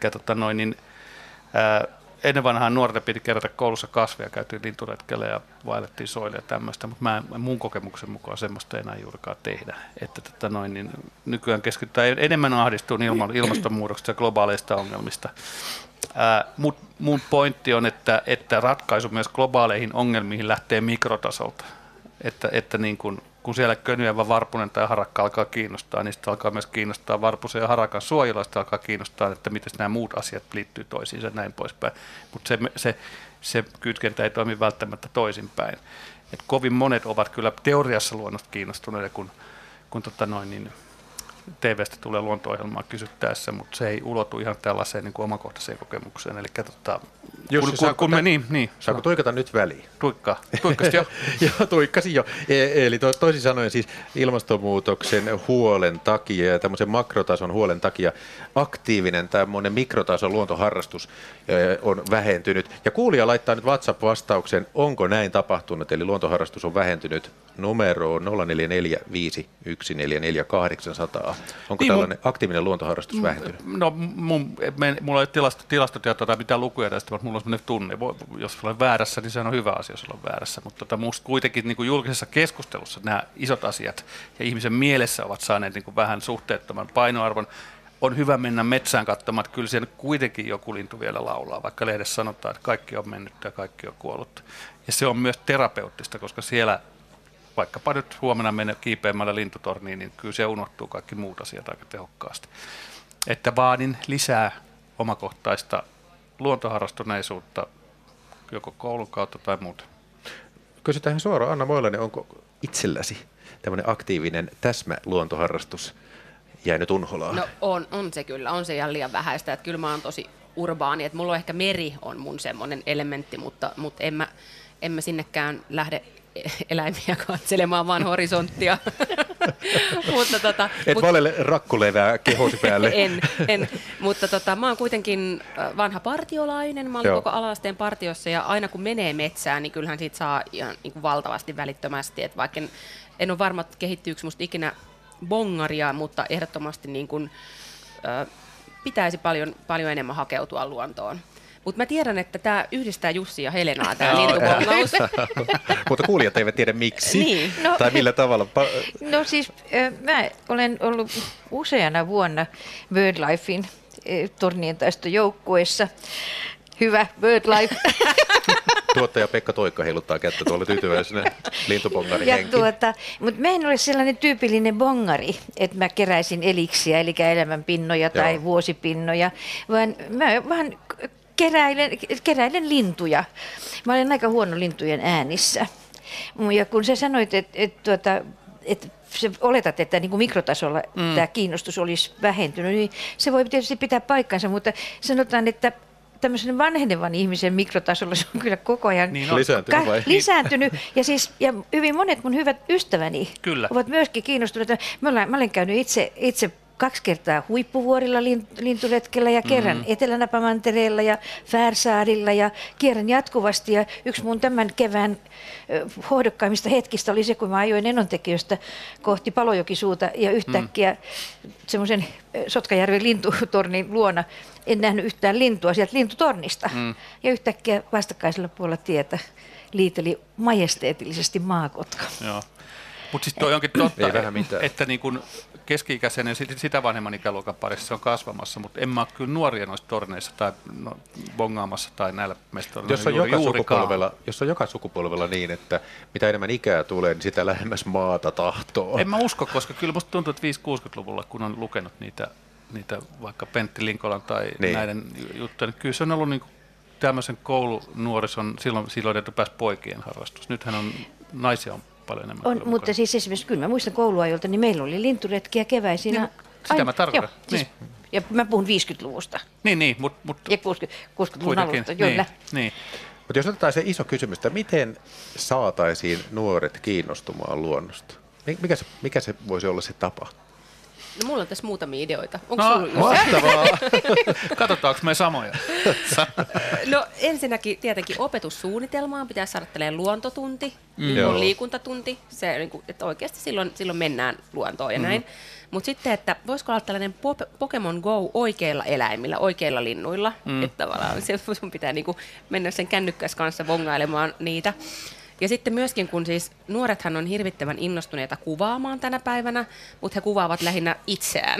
ennen vanhaan nuorten piti kerätä koulussa kasveja, käytiin linturetkelle ja vaellettiin soille ja tämmöistä, mutta mun kokemuksen mukaan semmoista ei enää juurikaan tehdä. Että nykyään keskitytään enemmän ahdistuun ilmastonmuutoksesta ja globaaleista ongelmista. Mun pointti on, että ratkaisu myös globaaleihin ongelmiin lähtee mikrotasolta. Että niin kun siellä könyävä varpunen tai harakka alkaa kiinnostaa, niin sitten alkaa myös kiinnostaa varpusen ja harakan suojelua, sitten alkaa kiinnostaa, että miten nämä muut asiat liittyy toisiinsa ja näin poispäin. Mutta se kytkentä ei toimi välttämättä toisinpäin. Et kovin monet ovat kyllä teoriassa luonnosta kiinnostuneita, kun TV:stä tulee luonto-ohjelmaa kysyttäessä, mutta se ei ulotu ihan tällaiseen niin kuin omakohtaiseen kokemukseen. Eli saako tuikata nyt väliin? Tuikkasit jo. Joo, tuikkasin jo. Eli toisin sanoen siis ilmastonmuutoksen huolen takia ja tämmöisen makrotason huolen takia aktiivinen tämmöinen mikrotason luontoharrastus on vähentynyt. Ja kuulija laittaa nyt WhatsApp-vastauksen, onko näin tapahtunut, eli luontoharrastus on vähentynyt numeroon 0441444800. Onko tällainen aktiivinen luontoharrastus vähentynyt? No, mulla ei tilastotietoa tai mitään lukuja tästä, mutta mulla on sellainen tunne. Jos olen väärässä, niin se on hyvä asia, jos olen väärässä. Mutta musta kuitenkin niin kuin julkisessa keskustelussa nämä isot asiat ja ihmisen mielessä ovat saaneet niin kuin vähän suhteettoman painoarvon. On hyvä mennä metsään katsomaan, että kyllä siellä kuitenkin joku lintu vielä laulaa, vaikka lehdessä sanotaan, että kaikki on mennyt ja kaikki on kuollut. Ja se on myös terapeuttista, koska siellä vaikkapa nyt huomenna mennä kiipeämällä lintutorniin, niin kyllä siellä unohtuu kaikki muut asiat aika tehokkaasti. Että vaadin lisää omakohtaista luontoharrastuneisuutta joko koulun kautta tai muuta. Kysytään suoraan, Anna Moilanen, onko itselläsi tämmöinen aktiivinen täsmäluontoharrastus jäänyt unholaan? No on se kyllä, on se ihan liian vähäistä, että kyllä mä oon tosi urbaani, että mulla on ehkä meri on mun semmoinen elementti, mutta en mä sinnekään lähde eläimiä katselemaan vaan horisonttia. Et valelle rakkulevää kehosi päälle. En. Mutta mä oon kuitenkin vanha partiolainen. Mä olin koko ala-asteen partiossa ja aina kun menee metsään, niin kyllähän siitä saa ihan niin kuin valtavasti välittömästi. Et vaikka en ole varma, kehittyykö musta ikinä bongaria, mutta ehdottomasti niin kuin, pitäisi paljon enemmän hakeutua luontoon. Mutta mä tiedän, että tämä yhdistää Jussi ja Helenaa, tämä lintubongaus. Mutta kuulijat eivät tiedä miksi niin. tai millä tavalla. No siis mä olen ollut useana vuonna BirdLifein tornien taistojoukkueessa. Hyvä BirdLife. Tuottaja Pekka Toikka heiluttaa kättä tuolla tyytyväisenä lintubongarin henki. Mutta mä en ole sellainen tyypillinen bongari, että mä keräisin eliksiä, eli elämänpinnoja tai vuosipinnoja, vaan mä vaan keräilen lintuja. Mä olen aika huono lintujen äänissä. Ja kun sä sanoit, että se oletat, että niin kuin mikrotasolla tämä kiinnostus olisi vähentynyt, niin se voi tietysti pitää paikkansa, mutta sanotaan, että tämmöisen vanhenevan ihmisen mikrotasolla se on kyllä koko ajan lisääntynyt. Ja hyvin monet mun hyvät ystäväni ovat myöskin kiinnostuneita. Mä olen käynyt itse 2 kertaa Huippuvuorilla linturetkellä ja kerran Etelänäpämantereella ja Färsaarilla ja kierrän jatkuvasti. Ja yksi mun tämän kevään hohdokkaimmista hetkistä oli se, kun mä ajoin Enontekiöstä kohti Palojokisuuta ja yhtäkkiä semmoisen Sotkajärven lintutornin luona en nähnyt yhtään lintua sieltä lintutornista. Ja yhtäkkiä vastakkaisella puolella tietä liiteli majesteetillisesti maakotka. Joo. Mutta siis toi onkin totta, että niin kun keski-ikäisen ja sitä vanhemman ikäluokan parissa se on kasvamassa, mutta en mä ole kyllä nuoria noissa torneissa tai bongaamassa tai näillä mestoilla. Jos on joka sukupolvella niin, että mitä enemmän ikää tulee, niin sitä lähemmäs maata tahtoo. En mä usko, koska kyllä musta tuntuu, että 5-60-luvulla, kun on lukenut niitä vaikka Pentti Linkolan tai näiden juttuja, niin kyllä se on ollut niin tämmöisen koulunuorison silloin että pääsi poikien harrastus. Nythän on naisia on paljon enemmän. Mutta siis esimerkiksi kyllä mä muistan kouluajolta, niin meillä oli linturetkiä keväisinä. Niin, sitä mä tarkoitan. Siis, ja mä puhun 50-luvusta. Niin, mutta ja 60-luvun alusta, kyllä. Niin. Mutta jos otetaan se iso kysymys, että miten saataisiin nuoret kiinnostumaan luonnosta? Mikä se voisi olla se tapa? No mulla on tässä muutamia ideoita. Mahtavaa! Katsotaanko me samoja? No ensinnäkin tietenkin opetussuunnitelmaan pitää saada tällainen luontotunti, liikuntatunti, se, että oikeasti silloin mennään luontoon ja näin. Mutta sitten, että voisiko olla tällainen Pokemon Go oikeilla eläimillä, oikeilla linnuilla, että tavallaan sun pitää mennä sen kännykkäs kanssa vongailemaan niitä. Ja sitten myöskin, kun siis nuorethan on hirvittävän innostuneita kuvaamaan tänä päivänä, mutta he kuvaavat lähinnä itseään.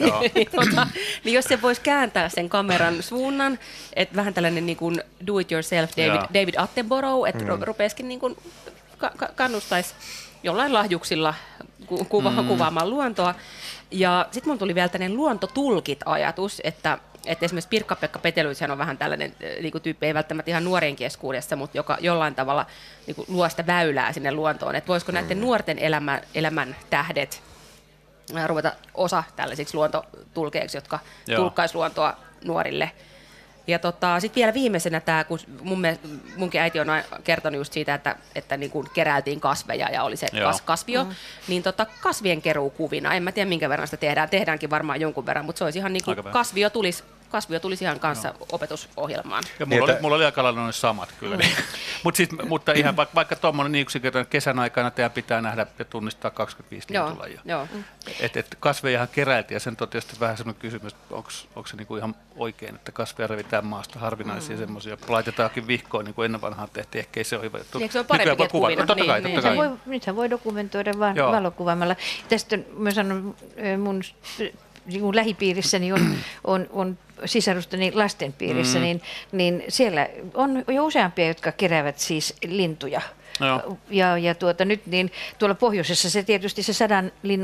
Niin jos se voisi kääntää sen kameran suunnan, että vähän tällainen niin kuin do it yourself David Attenborough, että rupeisikin niin kuin kannustaisi jollain lahjuksilla kuvaamaan luontoa. Ja sitten mun tuli vielä tällainen luontotulkit-ajatus, että esimerkiksi Pirkka-Pekka Petelius on vähän tällainen niin tyyppi, ei välttämättä ihan nuorien keskuudessa, mutta joka jollain tavalla niin luo sitä väylää sinne luontoon. Että voisiko näiden nuorten elämän tähdet ruveta osa tällaisiksi luontotulkeiksi, jotka tulkkaisi luontoa nuorille. Ja sitten vielä viimeisenä tämä, kun munkin äiti on kertonut just siitä, että niin kuin keräiltiin kasveja ja oli se kasvio, niin kasvien keruukuvina, en mä tiedä minkä verran sitä tehdäänkin varmaan jonkun verran, mutta se olisi ihan niin kuin kasvio tulisi ihan kanssa opetusohjelmaan. Ja mulla oli aika lailla noin samat kyllä. Mutta ihan vaikka tuommoinen niin yksinkertainen kesän aikana teidän pitää nähdä ja tunnistaa 25 lintulajia. Että kasvejahan keräiltiin ja sen on tietysti vähän sellainen kysymys, että onko se niinku ihan oikein, että kasveja revitään maasta harvinaisia semmoisia, laitetaankin vihkoon niin kuin ennen vanhaan tehtiin, ehkä ei se ole hyvä juttu. Eikö se ole parempikin kuvina? Totta kai. Nythän voi dokumentoida valokuvaamalla. Tästä mä sanon mun lähipiirissäni on sisarustani lasten piirissä, niin siellä on jo useampia, jotka keräävät siis lintuja. Ja nyt niin tuolla pohjoisessa se tietysti se 100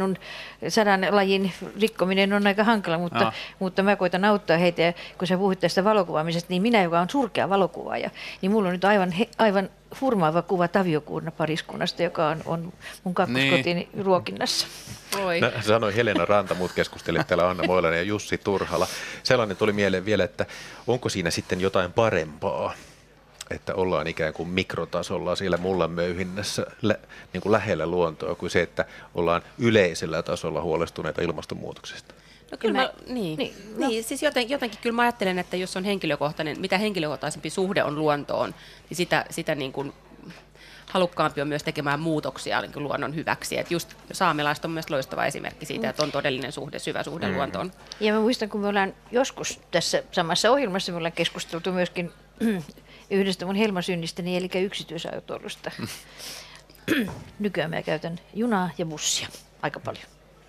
lajin rikkominen on aika hankala, mutta mä koitan auttaa heitä. Ja kun sä puhuit tästä valokuvaamisesta, niin minä, joka on surkea valokuvaaja, niin mulla on nyt aivan hurmaava kuva Taviokuurna pariskunnasta, joka on mun kakkoskotiin ruokinnassa. Sanoi Helena Ranta, muut keskustelivat täällä Anna Moilanen ja Jussi Turhala. Sellainen tuli mieleen vielä, että onko siinä sitten jotain parempaa, että ollaan ikään kuin mikrotasolla siellä mullanmöyhinnässä niin kuin lähellä luontoa, kuin se, että ollaan yleisellä tasolla huolestuneita ilmastonmuutoksesta. No kyllä siis jotenkin kyllä mä ajattelen, että jos on mitä henkilökohtaisempi suhde on luontoon, niin sitä niin kuin halukkaampi on myös tekemään muutoksia niin kuin luonnon hyväksi. Et just saamelaiset on myös loistava esimerkki siitä, että on todellinen syvä suhde luontoon. Ja mä muistan, kun me ollaan joskus tässä samassa ohjelmassa, me ollaan keskusteltu myöskin yhdestä mun helmasynnistäni, eli yksityisautoilusta. Nykyään mä käytän junaa ja bussia aika paljon.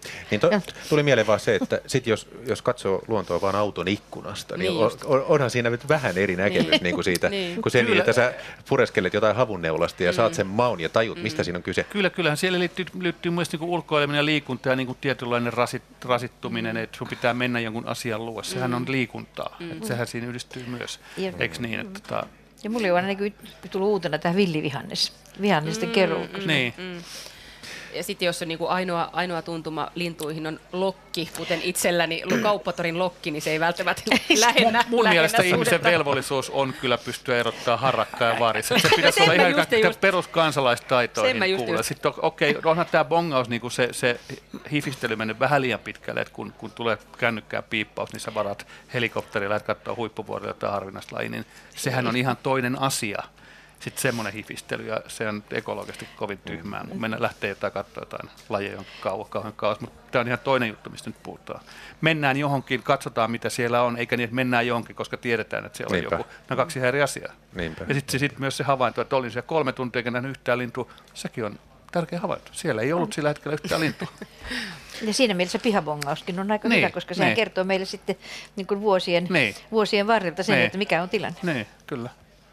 Niin tuli mieleen vaan se, että sit jos katsoo luontoa vaan auton ikkunasta, niin Niin onhan siinä nyt vähän eri näkemys niin kuin siitä, Niin. kun sen, että sä pureskelet jotain havunneulasta ja saat sen maun ja tajut, mistä siinä on kyse. Kyllähän siellä liittyy myös niin ulkoileminen ja liikunta ja niin tietynlainen rasittuminen, että sun pitää mennä jonkun asian luo. Sehän on liikuntaa. Että sehän siinä yhdistyy myös. Eikö niin? Että Ja mulla on aina tullut uutena tämä villivihannes, vihannisten keruu. niin. Ja sitten jos on niinku ainoa tuntuma lintuihin on lokki, kuten itselläni kauppatorin lokki, niin se ei välttämättä lähennä Mun mielestä sudetta. ihmisen velvollisuus on kyllä pystyä erottamaan harakkaa ja vaarissa. Se pitäisi Sen olla mä ihan just. Sen mä peruskansalaistaitoihin just. kuulla. Sitten onhan tämä bongaus, niin kuin se hifistely mennyt vähän liian pitkälle, että kun tulee kännykkään piippaus, niin sä varat helikopterilla, että katsoo huippuvuorilla tai harvinaista lajia, niin sehän on ihan toinen asia. Sitten semmoinen hifistely, ja se on ekologisesti kovin tyhmää. Lähtee jotain katsoa jotain lajeja, on kauan kauas, mutta tämä on ihan toinen juttu, mistä nyt puhutaan. Mennään johonkin, katsotaan mitä siellä on, eikä niin, että mennään johonkin, koska tiedetään, että siellä on joku. Ne on kaksi ihan eri asiaa. Niinpä. Ja sitten myös se havainto, että olin siellä 3 tuntia eikä nähnyt yhtään lintua, sekin on tärkeä havainto. Siellä ei ollut sillä hetkellä yhtään lintua. Ja siinä mielessä pihabongauskin on aika Niin, hyvä, koska sehän niin. kertoo meille sitten niin kuin Niin. vuosien varrelta sen, Niin. että mikä on tilanne. Niin, kyllä.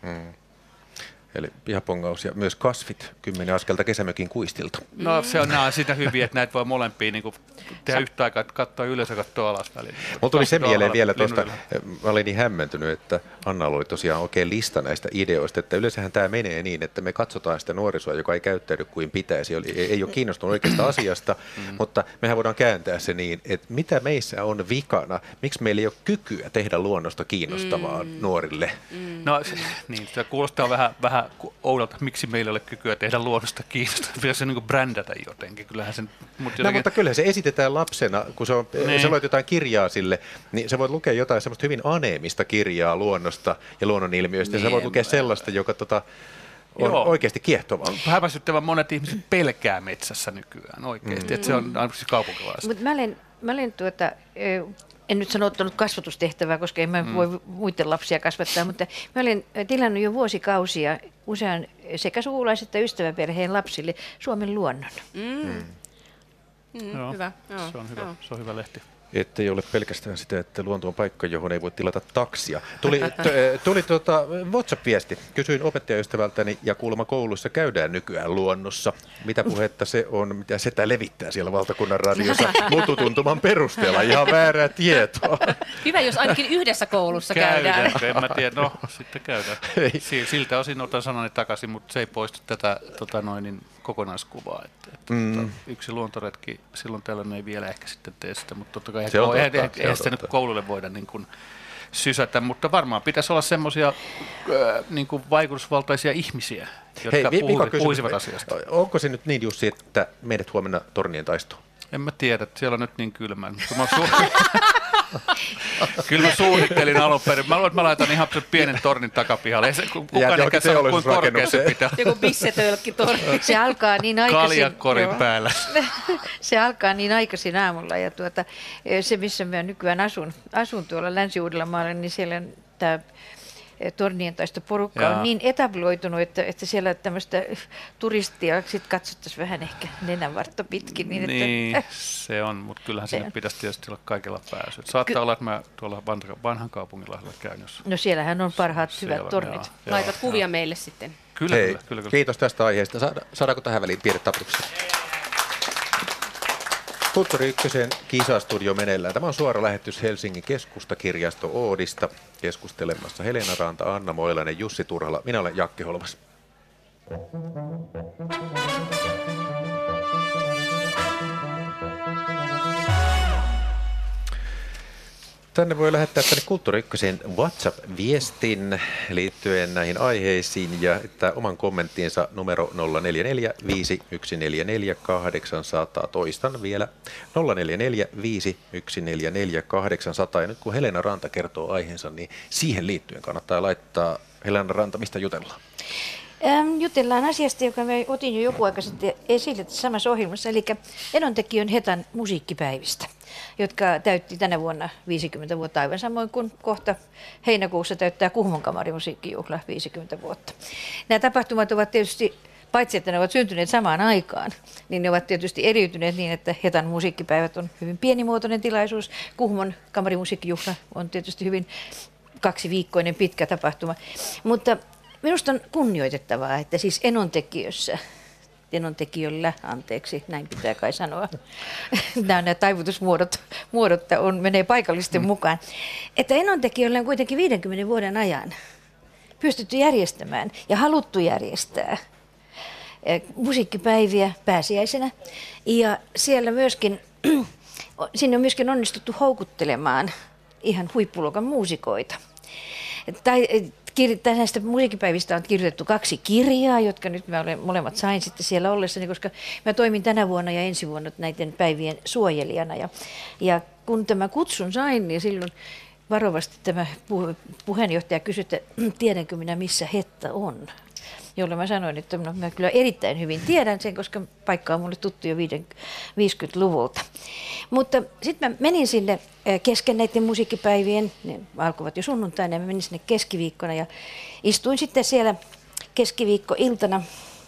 Eli pihapongaus ja myös kasvit 10 askelta kesämökin kuistilta. No nämä on sitä hyviä, että näitä voi molempia niin tehdä yhtä aikaa, että katsoo ylös ja katsoo alas välillä. Mulla tuli se Kasvit mieleen alhaalla, vielä tuosta, linnuilla. mä olin niin hämmentynyt, että Annalla oli tosiaan oikein lista näistä ideoista, että yleensähän tämä menee niin, että me katsotaan sitä nuorisoa, joka ei käyttäydy kuin pitäisi, ei ole kiinnostunut oikeasta asiasta, mutta mehän voidaan kääntää se niin, että mitä meissä on vikana, miksi meillä ei ole kykyä tehdä luonnosta kiinnostavaa nuorille. No niin, se kuulostaa vähän oudolta, miksi meillä ei ole kykyä tehdä luonnosta kiinnostavaa. Pitäisi se niin kuin brändätä jotenkin. Kyllähän sen, No, mutta kyllä se esitetään lapsena, kun Niin. sä luet jotain kirjaa sille, niin sä voit lukea jotain semmoista hyvin aneemista kirjaa luonnosta ja luonnonilmiöistä, ja sä voit lukea sellaista, joka on Joo. oikeasti kiehtovaa. hämmästyttävän monet ihmiset pelkää metsässä nykyään oikeasti, että se on aina siis kaupunkilaista. Mutta mä olen en nyt sano ottanut kasvatustehtävää, koska en mä voi muiden lapsia kasvattaa, mutta mä olen tilannut jo vuosikausia usean sekä sukulaiset että ystäväperheen lapsille Suomen luonnon. Joo, Hyvä. Joo, se on hyvä, joo. se on hyvä lehti. Ettei ole pelkästään sitä, että luonto on paikka, johon ei voi tilata taksia. Tuli WhatsApp-viesti. Kysyin opettajaystävältäni ja kuulemma koulussa käydään nykyään luonnossa. Mitä puhetta se on, mitä sitä levittää siellä valtakunnan radiossa mututuntuman perusteella. Ihan väärää tietoa. Hyvä, jos ainakin yhdessä koulussa käydään. En mä tiedä, no sitten käydään. Siltä osin otan sanani takaisin, mutta se ei poistu tätä kokonaiskuvaa. Että yksi luontoretki silloin tällöin ei vielä ehkä sitten tee sitä, mutta totta kai Se on totta, eihän sitä nyt koululle voida niin kuin sysätä, mutta varmaan pitäisi olla semmoisia niin kuin vaikutusvaltaisia ihmisiä, jotka puhuisivat asiasta. Onko se nyt niin, Jussi, että meidät huomenna tornien taistoon? En mä tiedä, että siellä on nyt niin kylmä. Kyllä mä suunnittelin alun perin. Mä luulen, että mä laitan ihan pienen tornin takapihalle. Kukaan ei sano, kuin korkea se pitää. Joku pissetölkki torni. Se alkaa niin aikaisin. Kaljakorin päällä. Se alkaa niin aikaisin aamulla ja se, missä mä nykyään asun tuolla Länsi-Uudellamaalla, niin siellä tämä tornien taista porukka on niin etabloitunut, että siellä tämmöistä turistia sit katsottaisiin vähän ehkä nenänvartta pitkin. Niin, että, se on, mutta kyllähän sinne pitäisi tietysti olla kaikilla pääsy. Saattaa olla, että mä tuolla vanhan kaupungilahdella käyn. No siellähän on parhaat hyvät tornit. Joo, Laitat kuvia meille sitten. Kyllä, Hei, kyllä. kiitos tästä aiheesta. Saadaanko tähän väliin pienet taputukset? Kulttuuri Ykkösen kisastudio meneillään. Tämä on suora lähetys Helsingin keskustakirjasto Oodista. Keskustelemassa Helena Ranta, Anna Moilanen, Jussi Turhala. Minä olen Jakke Holmas. Tänne voi lähettää tänne Kulttuuri Ykkösen WhatsApp-viestin liittyen näihin aiheisiin ja että oman kommenttinsa numero 044 5144 800. Toistan vielä 044 5144 800. Ja nyt kun Helena Ranta kertoo aiheensa, niin siihen liittyen kannattaa laittaa. Helena Ranta, mistä jutellaan? Jutellaan asiasta, joka me otin jo joku aika sitten esille tässä samassa ohjelmassa, eli Enontekiön Hetan musiikkipäivistä, jotka täytti tänä vuonna 50 vuotta, aivan samoin kuin kohta heinäkuussa täyttää Kuhmon kamarimusiikkijuhla 50 vuotta. Nämä tapahtumat ovat tietysti paitsi että ne ovat syntyneet samaan aikaan, niin ne ovat tietysti eriytyneet niin, että Hetan musiikkipäivät on hyvin pienimuotoinen tilaisuus. Kuhmon kamarimusiikkijuhla on tietysti hyvin 2-viikkoinen pitkä tapahtuma. Mutta minusta on kunnioitettavaa, että siis enontekijöllä, anteeksi, näin pitää kai sanoa, nämä taivutusmuodot menee paikallisten mukaan, että enontekijöllä on kuitenkin 50 vuoden ajan pystytty järjestämään ja haluttu järjestää musiikkipäiviä pääsiäisenä. Ja siellä myöskin, sinne on myöskin onnistuttu houkuttelemaan ihan huippuluokan muusikoita. Näistä musiikkipäivistä on kirjoitettu 2 kirjaa, jotka nyt mä molemmat sain sitten siellä ollessani, koska mä toimin tänä vuonna ja ensi vuonna näiden päivien suojelijana. Ja kun tämä kutsun sain, niin silloin varovasti tämä puheenjohtaja kysyi, että tiedänkö minä missä Hetta on. Jolloin mä sanoin, että mä kyllä erittäin hyvin tiedän sen, koska paikka on mulle tuttu jo 50-luvulta. Mutta sitten mä menin sinne kesken näiden musiikkipäivien, ne alkoivat jo sunnuntaina, ja mä menin sinne keskiviikkona ja istuin sitten siellä keskiviikkoiltana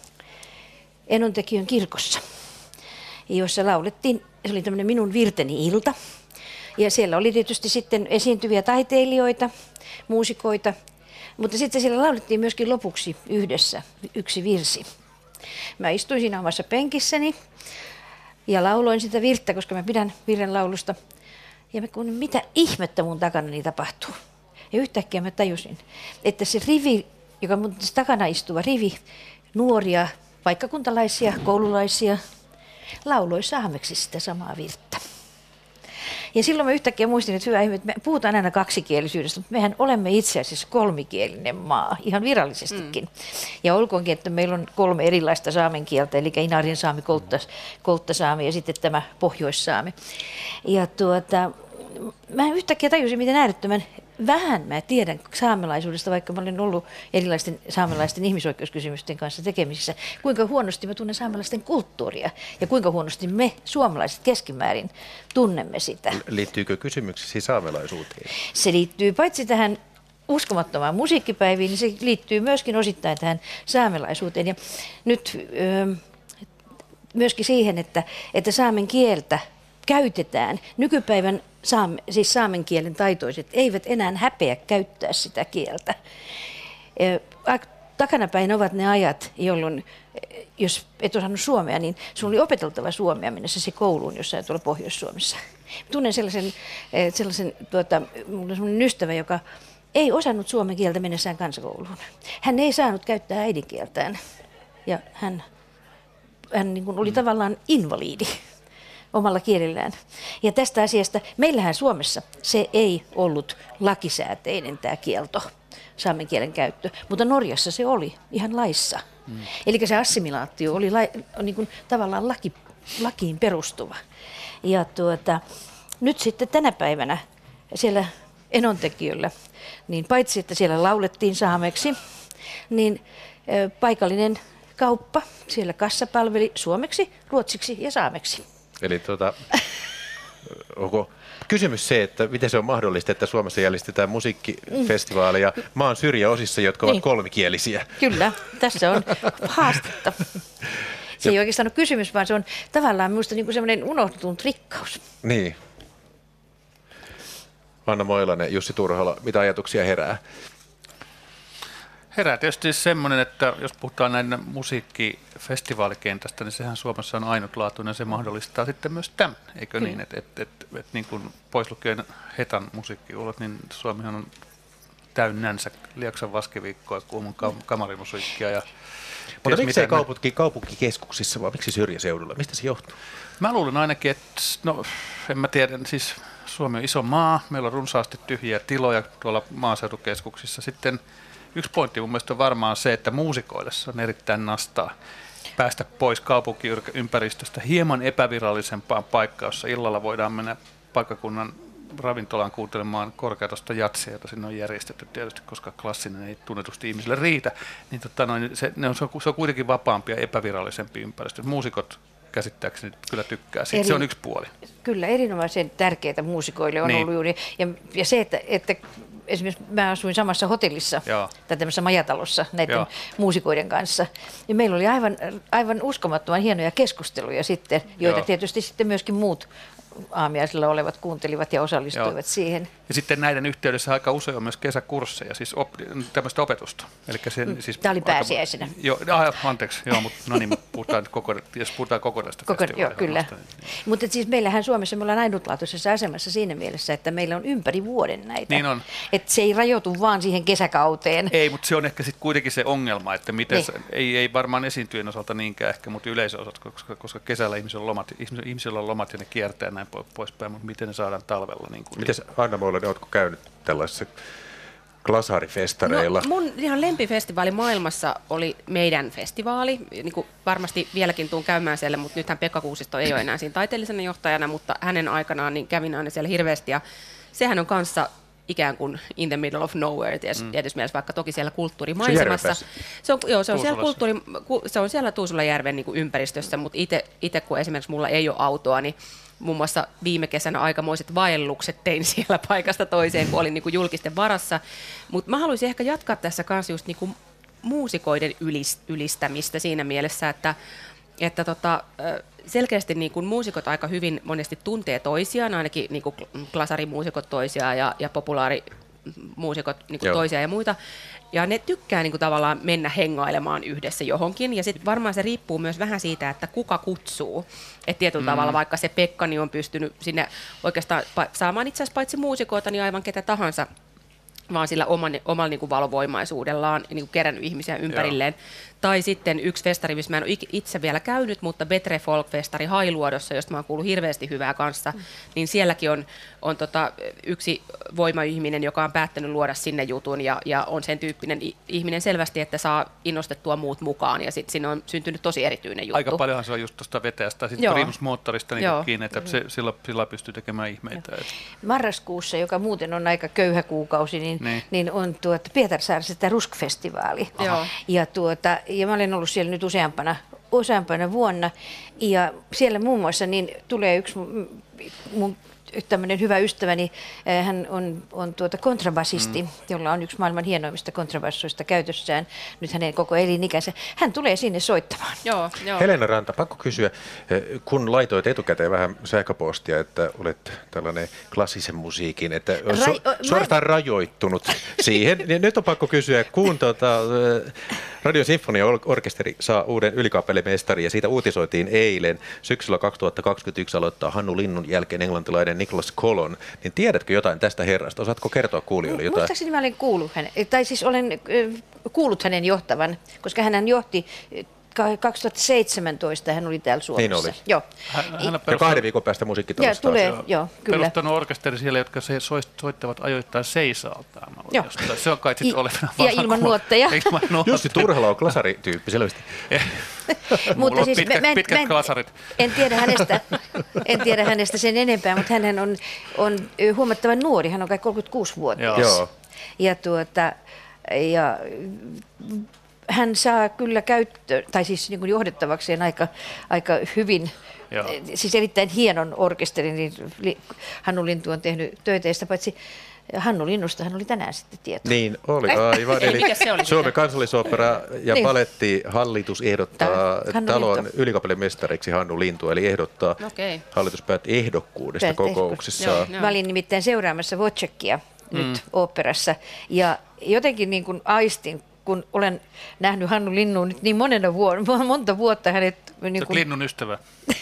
Enontekiön kirkossa, jossa laulettiin, se oli tämmöinen minun virteni ilta. Ja siellä oli tietysti sitten esiintyviä taiteilijoita, muusikoita, mutta sitten siellä laulettiin myöskin lopuksi yhdessä yksi virsi. Mä istuin siinä omassa penkissäni ja lauloin sitä virttä, koska mä pidän virren laulusta. Ja mä kuulin, mitä ihmettä mun takanani tapahtuu. Ja yhtäkkiä mä tajusin, että se rivi, joka mun takana istuva rivi, nuoria paikkakuntalaisia, koululaisia, lauloi saameksi sitä samaa virttä. Ja silloin mä yhtäkkiä muistin, että hyvä ihme, että me puhutaan aina kaksikielisyydestä, mutta mehän olemme itse asiassa kolmikielinen maa, ihan virallisestikin. Ja olkoonkin, että meillä on 3 erilaista saamen kieltä, eli inarin saami, kolttasaami ja sitten tämä pohjoissaami. Ja mä yhtäkkiä tajusin, miten äärettömän vähän mä tiedän saamelaisuudesta, vaikka mä olen ollut erilaisten saamelaisten ihmisoikeuskysymysten kanssa tekemisissä, kuinka huonosti mä tunnen saamelaisten kulttuuria ja kuinka huonosti me suomalaiset keskimäärin tunnemme sitä. Liittyykö kysymyksesi saamelaisuuteen? Se liittyy paitsi tähän uskomattomaan musiikkipäiviin, niin se liittyy myöskin osittain tähän saamelaisuuteen. Ja nyt myöskin siihen, että saamen kieltä käytetään. Nykypäivän siis saamen kielen taitoiset eivät enää häpeä käyttää sitä kieltä. Takanapäin ovat ne ajat, jolloin jos et osannut suomea, niin sinulla oli opeteltava suomea mennessä kouluun jossain tuolla Pohjois-Suomessa. Tunnen sellaisen mulla on sellainen ystävä, joka ei osannut suomen kieltä mennessään kansakouluun. Hän ei saanut käyttää äidinkieltään ja hän niin kuin oli tavallaan invaliidi omalla kielellään. Ja tästä asiasta, meillähän Suomessa se ei ollut lakisääteinen tämä kielto, saamen kielen käyttö, mutta Norjassa se oli ihan laissa. Eli se assimilaatio oli niin kuin tavallaan lakiin perustuva. Ja nyt sitten tänä päivänä siellä Enontekiöllä, niin paitsi että siellä laulettiin saameksi, niin paikallinen kauppa siellä kassa palveli suomeksi, ruotsiksi ja saameksi. Eli onko kysymys se, että miten se on mahdollista, että Suomessa järjestetään musiikkifestivaaleja maan syrjäosissa, jotka ovat kolmikielisiä? Kyllä, tässä on haastetta. Se ei oikeastaan ole kysymys, vaan se on tavallaan minusta niin kuin semmoinen unohtunut rikkaus. Niin. Anna Moilanen, Jussi Turhala, mitä ajatuksia herää? Herää tietysti semmoinen, että jos puhutaan näin musiikkifestivaalikentästä, niin sehän Suomessa on ainutlaatuinen, se mahdollistaa sitten myös tämän, eikö niin? Että niin kuin pois lukien Hetan musiikkijuhlat, niin Suomihan on täynnänsä Lieksan vaskeviikkoa, Kuhmon kamarimusiikkia. Ja mutta miksei kaupunkikeskuksissa, vaan miksi syrjäseudulla? Mistä se johtuu? Mä luulen ainakin, että, en mä tiedä, siis Suomi on iso maa, meillä on runsaasti tyhjiä tiloja tuolla maaseudukeskuksissa. Sitten yksi pointti mun mielestä on varmaan se, että muusikoille se on erittäin nastaa päästä pois kaupunkiympäristöstä hieman epävirallisempaan paikkaan, jossa illalla voidaan mennä paikkakunnan ravintolaan kuuntelemaan korkeatasoista jatsia, jota sinne on järjestetty tietysti, koska klassinen ei tunnetusti ihmisille riitä. Niin se on kuitenkin vapaampi ja epävirallisempi ympäristö. Muusikot käsittääkseni kyllä tykkää siitä. Se on yksi puoli. Kyllä, erinomaisen tärkeää muusikoille on ollut juuri. Ja se, että esimerkiksi mä asuin samassa hotellissa Joo. tai tämmöisessä majatalossa näiden Joo. muusikoiden kanssa. Ja meillä oli aivan uskomattoman hienoja keskusteluja sitten, joita Joo. tietysti sitten myöskin muut aamiaisilla olevat kuuntelivat ja osallistuivat Joo. siihen. Ja sitten näiden yhteydessä aika usein on myös kesäkursseja, siis tämmöistä opetusta. Elikkä siis Tämä oli pääsiäisenä. Joo, anteeksi, joo, mutta no niin, jos puhutaan kokonaista Joo, festivaalia. kyllä. Mutta siis meillähän Suomessa me ollaan ainutlaatuisessa asemassa siinä mielessä, että meillä on ympäri vuoden näitä. Niin on. Että se ei rajoitu vaan siihen kesäkauteen. Ei, mutta se on ehkä sitten kuitenkin se ongelma, että miten Niin. ei varmaan esiintyjen osalta niinkään ehkä, mutta yleisön osalta, koska kesällä ihmisillä on lomat ja ne kiertää näin poispäin, mutta miten ne saadaan talvella. Niin kuin Miten Anna Moilanen, oletko käynyt tällaisissa glasarifestareilla? No, mun ihan lempifestivaali maailmassa oli meidän festivaali. Niin kuin varmasti vieläkin tuun käymään siellä, mutta nythän Pekka Kuusisto ei ole enää siinä taiteellisena johtajana, mutta hänen aikanaan niin kävin aina siellä hirveästi. Ja sehän on kanssa ikään kuin in the middle of nowhere, tietysti mielessä, vaikka toki siellä kulttuurimaisemassa. Se on siellä Tuusulajärven niin kuin ympäristössä, mutta itse kun esimerkiksi mulla ei ole autoa, niin muun muassa viime kesänä aikamoiset vaellukset tein siellä paikasta toiseen, kun olin niin kuin julkisten varassa. Mutta mä haluaisin ehkä jatkaa tässä kanssa just niin kuin muusikoiden ylistämistä siinä mielessä, että selkeästi niin kuin muusikot aika hyvin monesti tuntee toisiaan, ainakin niin kuin glasarimuusikot toisiaan ja populaarimuusikot niin kuin toisiaan ja muita. Ja ne tykkää niin kuin tavallaan mennä hengailemaan yhdessä johonkin. Ja sitten varmaan se riippuu myös vähän siitä, että kuka kutsuu. Että tietyllä tavalla vaikka se Pekka niin on pystynyt sinne oikeastaan saamaan itse asiassa paitsi muusikoita, niin aivan ketä tahansa, vaan sillä omalla niin kuin valovoimaisuudellaan niin kuin kerännyt ihmisiä ympärilleen. Tai sitten yksi festari, missä mä en ole itse vielä käynyt, mutta Betre Folk-festari Hailuodossa, josta mä oon kuullut hirveästi hyvää kanssa, niin sielläkin on yksi voimaihminen, joka on päättänyt luoda sinne jutun ja on sen tyyppinen ihminen selvästi, että saa innostettua muut mukaan ja sitten siinä on syntynyt tosi erityinen juttu. aika paljonhan se on just tuosta vetäjästä, sitten primusmoottorista niin kiinni, että sillä pystyy tekemään ihmeitä. Marraskuussa, joka muuten on aika köyhä kuukausi, niin on Pietarsaaressa tämä Rusk-festivaali. Ja mä olen ollut siellä nyt useampana vuonna. Ja siellä muun muassa niin tulee yksi mun tämmöinen hyvä ystäväni, hän on kontrabasisti, jolla on yksi maailman hienoimmista kontrabassoista käytössään, nyt hänen koko elinikänsä. Hän tulee sinne soittamaan. Joo. Helena Ranta, pakko kysyä, kun laitoit etukäteen vähän sähköpostia, että olet tällainen klassisen musiikin, että suorastaan rajoittunut siihen, niin nyt on pakko kysyä, kun Radio Sinfonia-orkesteri saa uuden ylikapellimestari ja siitä uutisoitiin eilen. Syksyllä 2021 aloittaa Hannu Linnun jälkeen englantilainen Nicholas Colon. Niin tiedätkö jotain tästä herrasta? Osaatko kertoa kuulijoille jotain? Muistaakseni mä olen olen kuullut hänen johtavan, koska hän johti 2017 hän oli täällä Suomessa. Niin oli. Joo. Ja 2 viikon päästä musiikkitalosta. Joo, kyllä. Perustanut orkesteri siellä, jotka soittavat ajoittain seisaaltaan. Joo. Se on kai sitten olevana ja ilman nuotteja. Jussi Turhala on glasarityyppi selvästi. Mutta siis pitkät glasarit. En tiedä hänestä sen enempää, mutta hän on huomattavan nuori. Hän on kai 36-vuotias. Joo. Ja hän saa kyllä käyttöön, tai siis niin kuin johdettavakseen aika hyvin, siis erittäin hienon orkesterin, niin Hannu Lintu on tehnyt töitä, ja sitä paitsi Hannu Linnusta hän oli tänään sitten tieto. Niin, oli aivan. Eli Mikä se oli Suomen kansallisopera ja Palettihallitus ehdottaa talon ylikapellimestariksi Hannu Lintu, eli ehdottaa hallitus päätti ehdokkuudesta kokouksessa. Mä olin nimittäin seuraamassa Wojcickia nyt oopperassa, ja jotenkin niin kuin aistin, kun olen nähnyt Hannu Linnun nyt niin monta vuotta hänet... Niin kuin, linnun ystävä.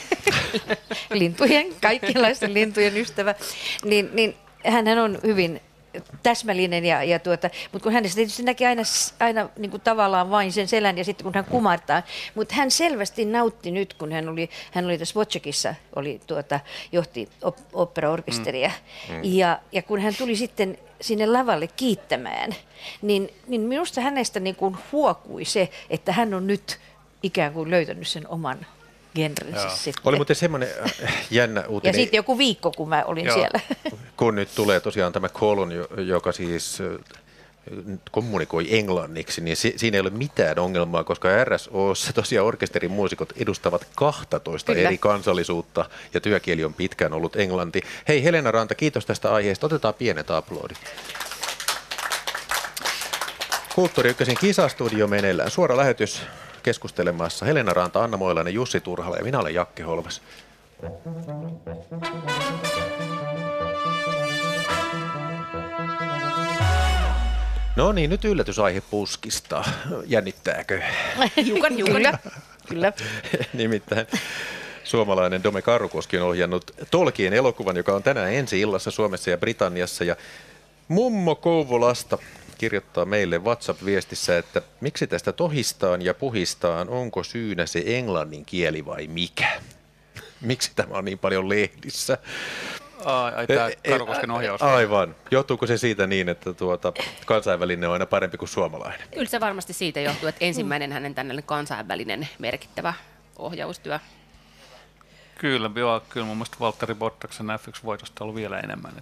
Kaikenlaisten lintujen ystävä. Niin hänhän on hyvin täsmällinen, mutta kun hänestä tietysti näkee aina niin kuin tavallaan vain sen selän ja sitten kun hän kumartaa. Mutta hän selvästi nautti nyt, kun hän oli tässä Wojcickissa, johti oopperaorkesteria. Ja kun hän tuli sitten sinne lavalle kiittämään, niin minusta hänestä niin kuin huokui se, että hän on nyt ikään kuin löytänyt sen oman genrensä sitten. Oli muuten semmoinen jännä uutinen. Ja sitten joku viikko, kun mä olin siellä. Kun nyt tulee tosiaan tämä Colon, joka siis kommunikoi englanniksi, niin siinä ei ole mitään ongelmaa, koska RSO:ssa tosiaan orkesterin muusikot edustavat 12 eri kansallisuutta ja työkieli on pitkään ollut englanti. Hei Helena Ranta, kiitos tästä aiheesta. Otetaan pienet aplodit. Kulttuuri Ykkösen kisastudio meneillään. Suora lähetys keskustelemassa Helena Ranta, Anna Moilainen, Jussi Turhala ja minä olen Jakke Holvas. No niin, nyt yllätysaihe puskista. Jännittääkö? Hiukan. Kyllä. Nimittäin suomalainen Dome Karhukoski on ohjannut Tolkien elokuvan, joka on tänään ensi-illassa Suomessa ja Britanniassa. Ja mummo Kouvolasta kirjoittaa meille WhatsApp-viestissä, että miksi tästä tohistaan ja puhistaan, onko syynä se englannin kieli vai mikä? Miksi tämä on niin paljon lehdissä? Ai tämä Karhukosken ohjaus. Aivan. Johtuuko se siitä niin, että kansainvälinen on aina parempi kuin suomalainen? Kyllä se varmasti siitä johtuu, että ensimmäinen hänen tällainen kansainvälinen merkittävä ohjaustyö. Kyllä mun mielestä Valtteri Bottaksen F1-voitosta on ollut vielä enemmän.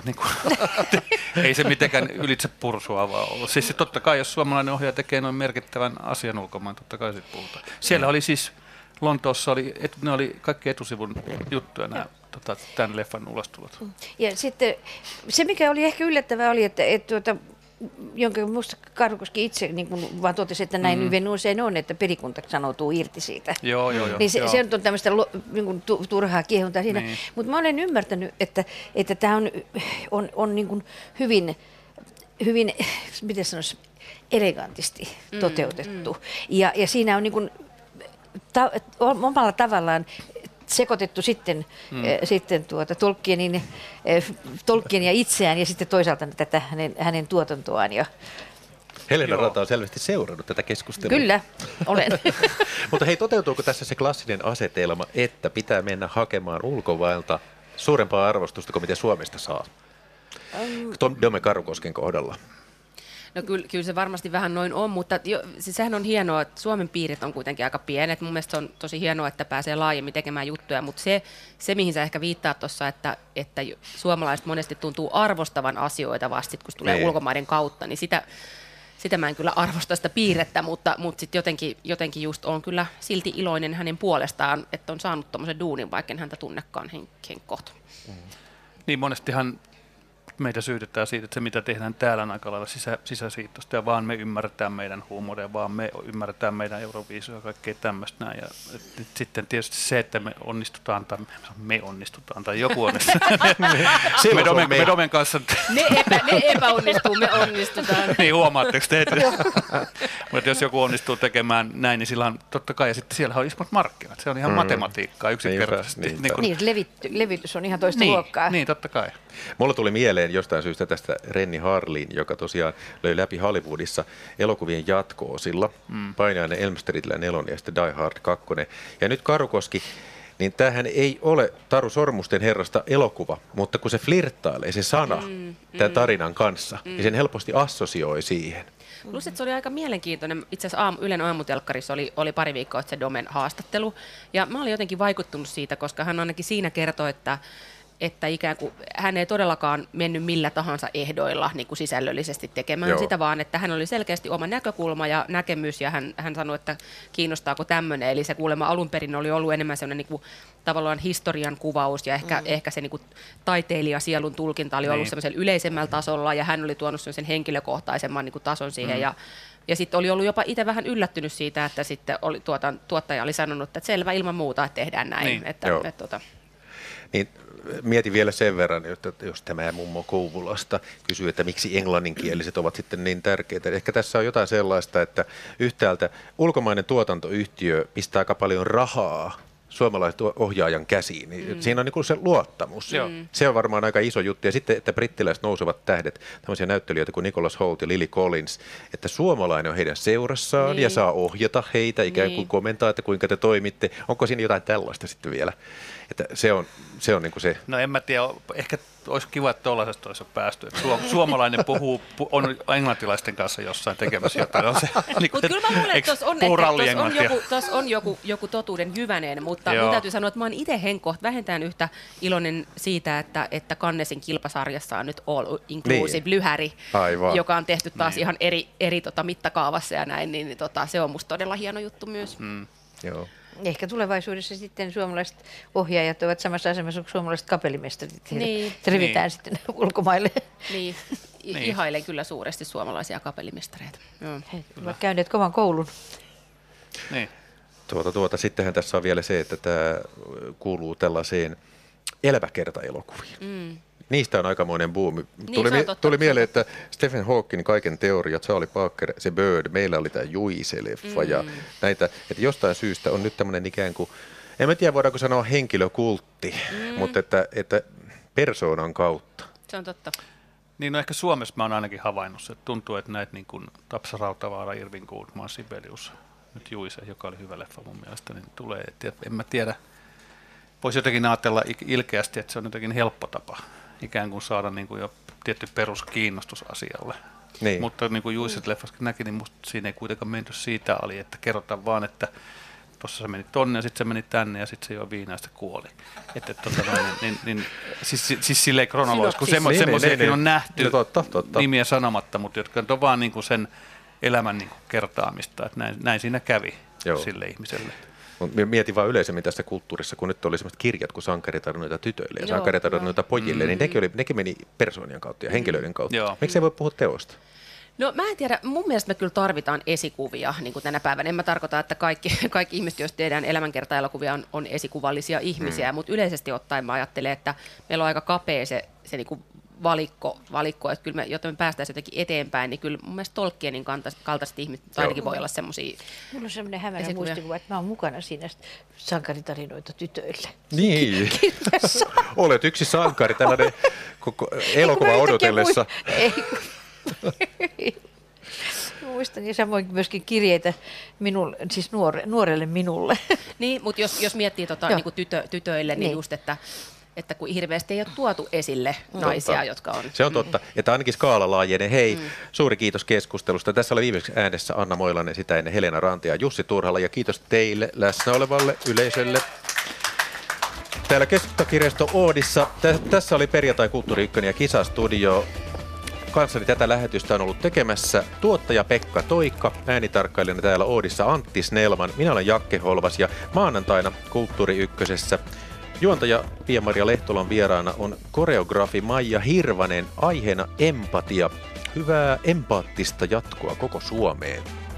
Ei se mitenkään ylitse pursua vaan ollut. Siis totta kai, jos suomalainen ohjaaja tekee noin merkittävän asian ulkomaan, totta kai siitä puhutaan. Siellä oli siis, Lontoossa ne oli kaikki etusivun juttuja nämä tämän leffan ulostulot. Ja sitten se, mikä oli ehkä yllättävää, oli, että jonka minusta Karhukoski itse niin kuin vaan totesi, että näin hyvin usein on, että perikunta sanoutuu irti siitä. Joo. Niin se on tämmöistä niin turhaa kiehuntaa siinä. Niin. Mutta mä olen ymmärtänyt, että tämä on niin kuin hyvin, miten sanoisi, elegantisti toteutettu. Ja siinä on niin kuin omalla tavallaan sekoitettu sitten Tolkienia itseään ja sitten toisaalta tätä hänen tuotantoaan. Helena Ranta on selvästi seurannut tätä keskustelua. Kyllä, olen. Mutta hei, toteutuuko tässä se klassinen asetelma, että pitää mennä hakemaan ulkomailta suurempaa arvostusta kuin mitä Suomesta saa? Dome Karhukosken kohdalla. No kyllä se varmasti vähän noin on, mutta siis sehän on hienoa, että Suomen piirit on kuitenkin aika pienet. Mun mielestä se on tosi hienoa, että pääsee laajemmin tekemään juttuja, mutta se mihin sä ehkä viittaat tuossa, että suomalaiset monesti tuntuu arvostavan asioita vasta, kun se tulee ulkomaiden kautta, niin sitä mä en kyllä arvosta sitä piirrettä, mutta sitten jotenkin just on kyllä silti iloinen hänen puolestaan, että on saanut tommoisen duunin, vaikka en häntä tunnekaan henkkohta. Niin monestihan meitä syytetään siitä, että se mitä tehdään täällä on aika lailla sisäsiittoista ja vaan me ymmärretään meidän huumoria, vaan me ymmärretään meidän Euroviisuja ja kaikkea tämmöistä näin. Ja sitten tietysti se, että me onnistutaan tai joku onnistuu. me Domen kanssa. Ne epäonnistuu, me onnistutaan. Niin huomaatteko te? Mutta jos joku onnistuu tekemään näin, niin sillä on totta kai, ja sitten siellä on isot markkinat. Se on ihan matematiikkaa yksinkertaisesti. Niin, levitys on ihan toista luokkaa. Niin, totta kai. Mulla tuli mieleen jostain syystä tästä Renny Harlin, joka tosiaan löi läpi Hollywoodissa elokuvien jatko-osilla. Painajainen Elm Street 4 ja sitten Die Hard 2. Ja nyt Karhukoski, niin tämähän ei ole Taru Sormusten herrasta elokuva, mutta kun se flirttailee se sana tämän tarinan kanssa, niin sen helposti assosioi siihen. Plus, että se oli aika mielenkiintoinen. Itse asiassa Ylen aamutelkkarissa oli pari viikkoa sitten se Domen haastattelu. Ja mä olin jotenkin vaikuttunut siitä, koska hän ainakin siinä kertoi, että ikään kuin hän ei todellakaan mennyt millä tahansa ehdoilla niin kuin sisällöllisesti tekemään sitä, vaan että hän oli selkeästi oma näkökulma ja näkemys, ja hän sanoi, että kiinnostaako tämmöinen. Eli se kuulemma alun perin oli ollut enemmän sellainen niin kuin, tavallaan historian kuvaus, ja ehkä se niin kuin taiteilijasielun tulkinta oli ollut semmoisella yleisemmällä tasolla, ja hän oli tuonut semmoisen henkilökohtaisemman niin kuin tason siihen, ja sitten oli ollut jopa itse vähän yllättynyt siitä, että sitten tuottaja oli sanonut, että selvä ilman muuta, että tehdään näin. Niin. Niin, mietin vielä sen verran, että jos tämä mummo Kouvolasta kysyy, että miksi englanninkieliset ovat sitten niin tärkeitä. Ehkä tässä on jotain sellaista, että yhtäältä ulkomainen tuotantoyhtiö pistää aika paljon rahaa suomalaisen ohjaajan käsiin. Niin siinä on niin kuin se luottamus. Se on varmaan aika iso juttu. Ja sitten, että brittiläiset nousevat tähdet, tämmöisiä näyttelijöitä kuin Nicholas Hoult ja Lily Collins, että suomalainen on heidän seurassaan ja saa ohjata heitä, ikään kuin komentaa, että kuinka te toimitte. Onko siinä jotain tällaista sitten vielä? Että se on niin kuin se. No en mä tiedä, ehkä olisi kiva, että tuollaisesta olisi päästy. Suomalainen on englantilaisten kanssa jossain tekemässä jotain. Mutta kyllä mä luulen, että tuossa on joku totuuden jyväneen, mutta mun täytyy sanoa, että mä oon itse henkkoht vähintään yhtä iloinen siitä, että Cannesin kilpasarjassa on nyt all inclusive lyhäri, joka on tehty taas ihan eri mittakaavassa ja näin, niin se on musta todella hieno juttu myös. Joo. Ehkä tulevaisuudessa sitten suomalaiset ohjaajat ovat samassa asemassa kuin suomalaiset kapellimestarit. Niin. Revitään sitten ulkomaille. Niin. ihailen kyllä suuresti suomalaisia kapellimestareita. Joo. He ovat käyneet kovan koulun. Niin. Sittenhän tässä on vielä se, että tämä kuuluu tällaiseen elämäkerta-elokuviin. Niistä on aikamoinen buumi. Tuli mieleen, että Stephen Hawking, Kaiken teoria, Charlie Parker, se Bird, meillä oli tämä Juise-leffa ja näitä, että jostain syystä on nyt tämmöinen ikään kuin, en mä tiedä voidaanko sanoa henkilökultti, mutta että persoonan kautta. Se on totta. Niin, no ehkä Suomessa mä oon ainakin havainnut se, että tuntuu, että näitä niin kuin Tapsa Rautavaara, Irvin Goodman, Sibelius, nyt Juise, joka oli hyvä leffa mun mielestä, niin tulee, että en mä tiedä, voisi jotenkin ajatella ilkeästi, että se on jotenkin helppo tapa ikään kuin saada niin kuin jo tietty peruskiinnostus asialle. Niin. Mutta niin kuin Juiset leffaskin näki, niin musta siinä ei kuitenkaan menty siitä ali, että kerrotaan vaan, että tuossa se meni tonne ja sitten se meni tänne ja sitten se jo viinaa ja sitten kuoli. Siis silleen kronologisesti, kun semmoisiakin on nähty totta. nimiä sanomatta, mutta jotka on vaan niin kuin sen elämän niin kuin kertaamista, että näin siinä kävi sille ihmiselle. Mietin vaan yleisemmin tästä kulttuurissa, kun nyt oli sellaiset kirjat kuin Sankaritarinoita tytöille ja Sankaritarinoita pojille, niin nekin meni persoonien kautta ja henkilöiden kautta. Miksi ei voi puhua teosta? No mä en tiedä, mun mielestä me kyllä tarvitaan esikuvia niin kuin tänä päivänä. En mä tarkoita, että kaikki ihmiset, joista tehdään elämänkerta-elokuvia, on esikuvallisia ihmisiä, mutta yleisesti ottaen mä ajattelen, että meillä on aika kapea se niin kuin valikko, että kyllä jotta me päästäisiin jotenkin eteenpäin, niin kyllä mun mielestä Tolkienin kaltaiset ihmiset ainakin voi olla semmoisia. Mulla on semmoinen hämärä muistikuva, että mä oon mukana siinä Sankaritarinoita tytöille. Niin, olet yksi sankari, tällainen elokuva odotellessa. Muistan ja samoin myöskin kirjeitä minulle, siis nuorelle minulle. Niin, mutta jos miettii niin kuin tytöille, niin just, että kun hirveästi ei ole tuotu esille naisia, jotka on. Se on totta, että ainakin skaala laajenee. Hei, suuri kiitos keskustelusta. Tässä oli viimeksi äänessä Anna Moilanen, sitä ennen Helena Ranti ja Jussi Turhala. Ja kiitos teille läsnä olevalle yleisölle. Täällä Keskustakirjasto Oodissa. Tässä oli Perjantai Kulttuuri Ykkönen ja Kisastudio. Kanssani tätä lähetystä on ollut tekemässä tuottaja Pekka Toikka, äänitarkkailijana täällä Oodissa Antti Snellman, minä olen Jakke Holvas ja maanantaina Kulttuuri Ykkösessä juontaja Pia-Maria Lehtolan vieraana on koreografi Maija Hirvanen, aiheena empatia. Hyvää empaattista jatkoa koko Suomeen.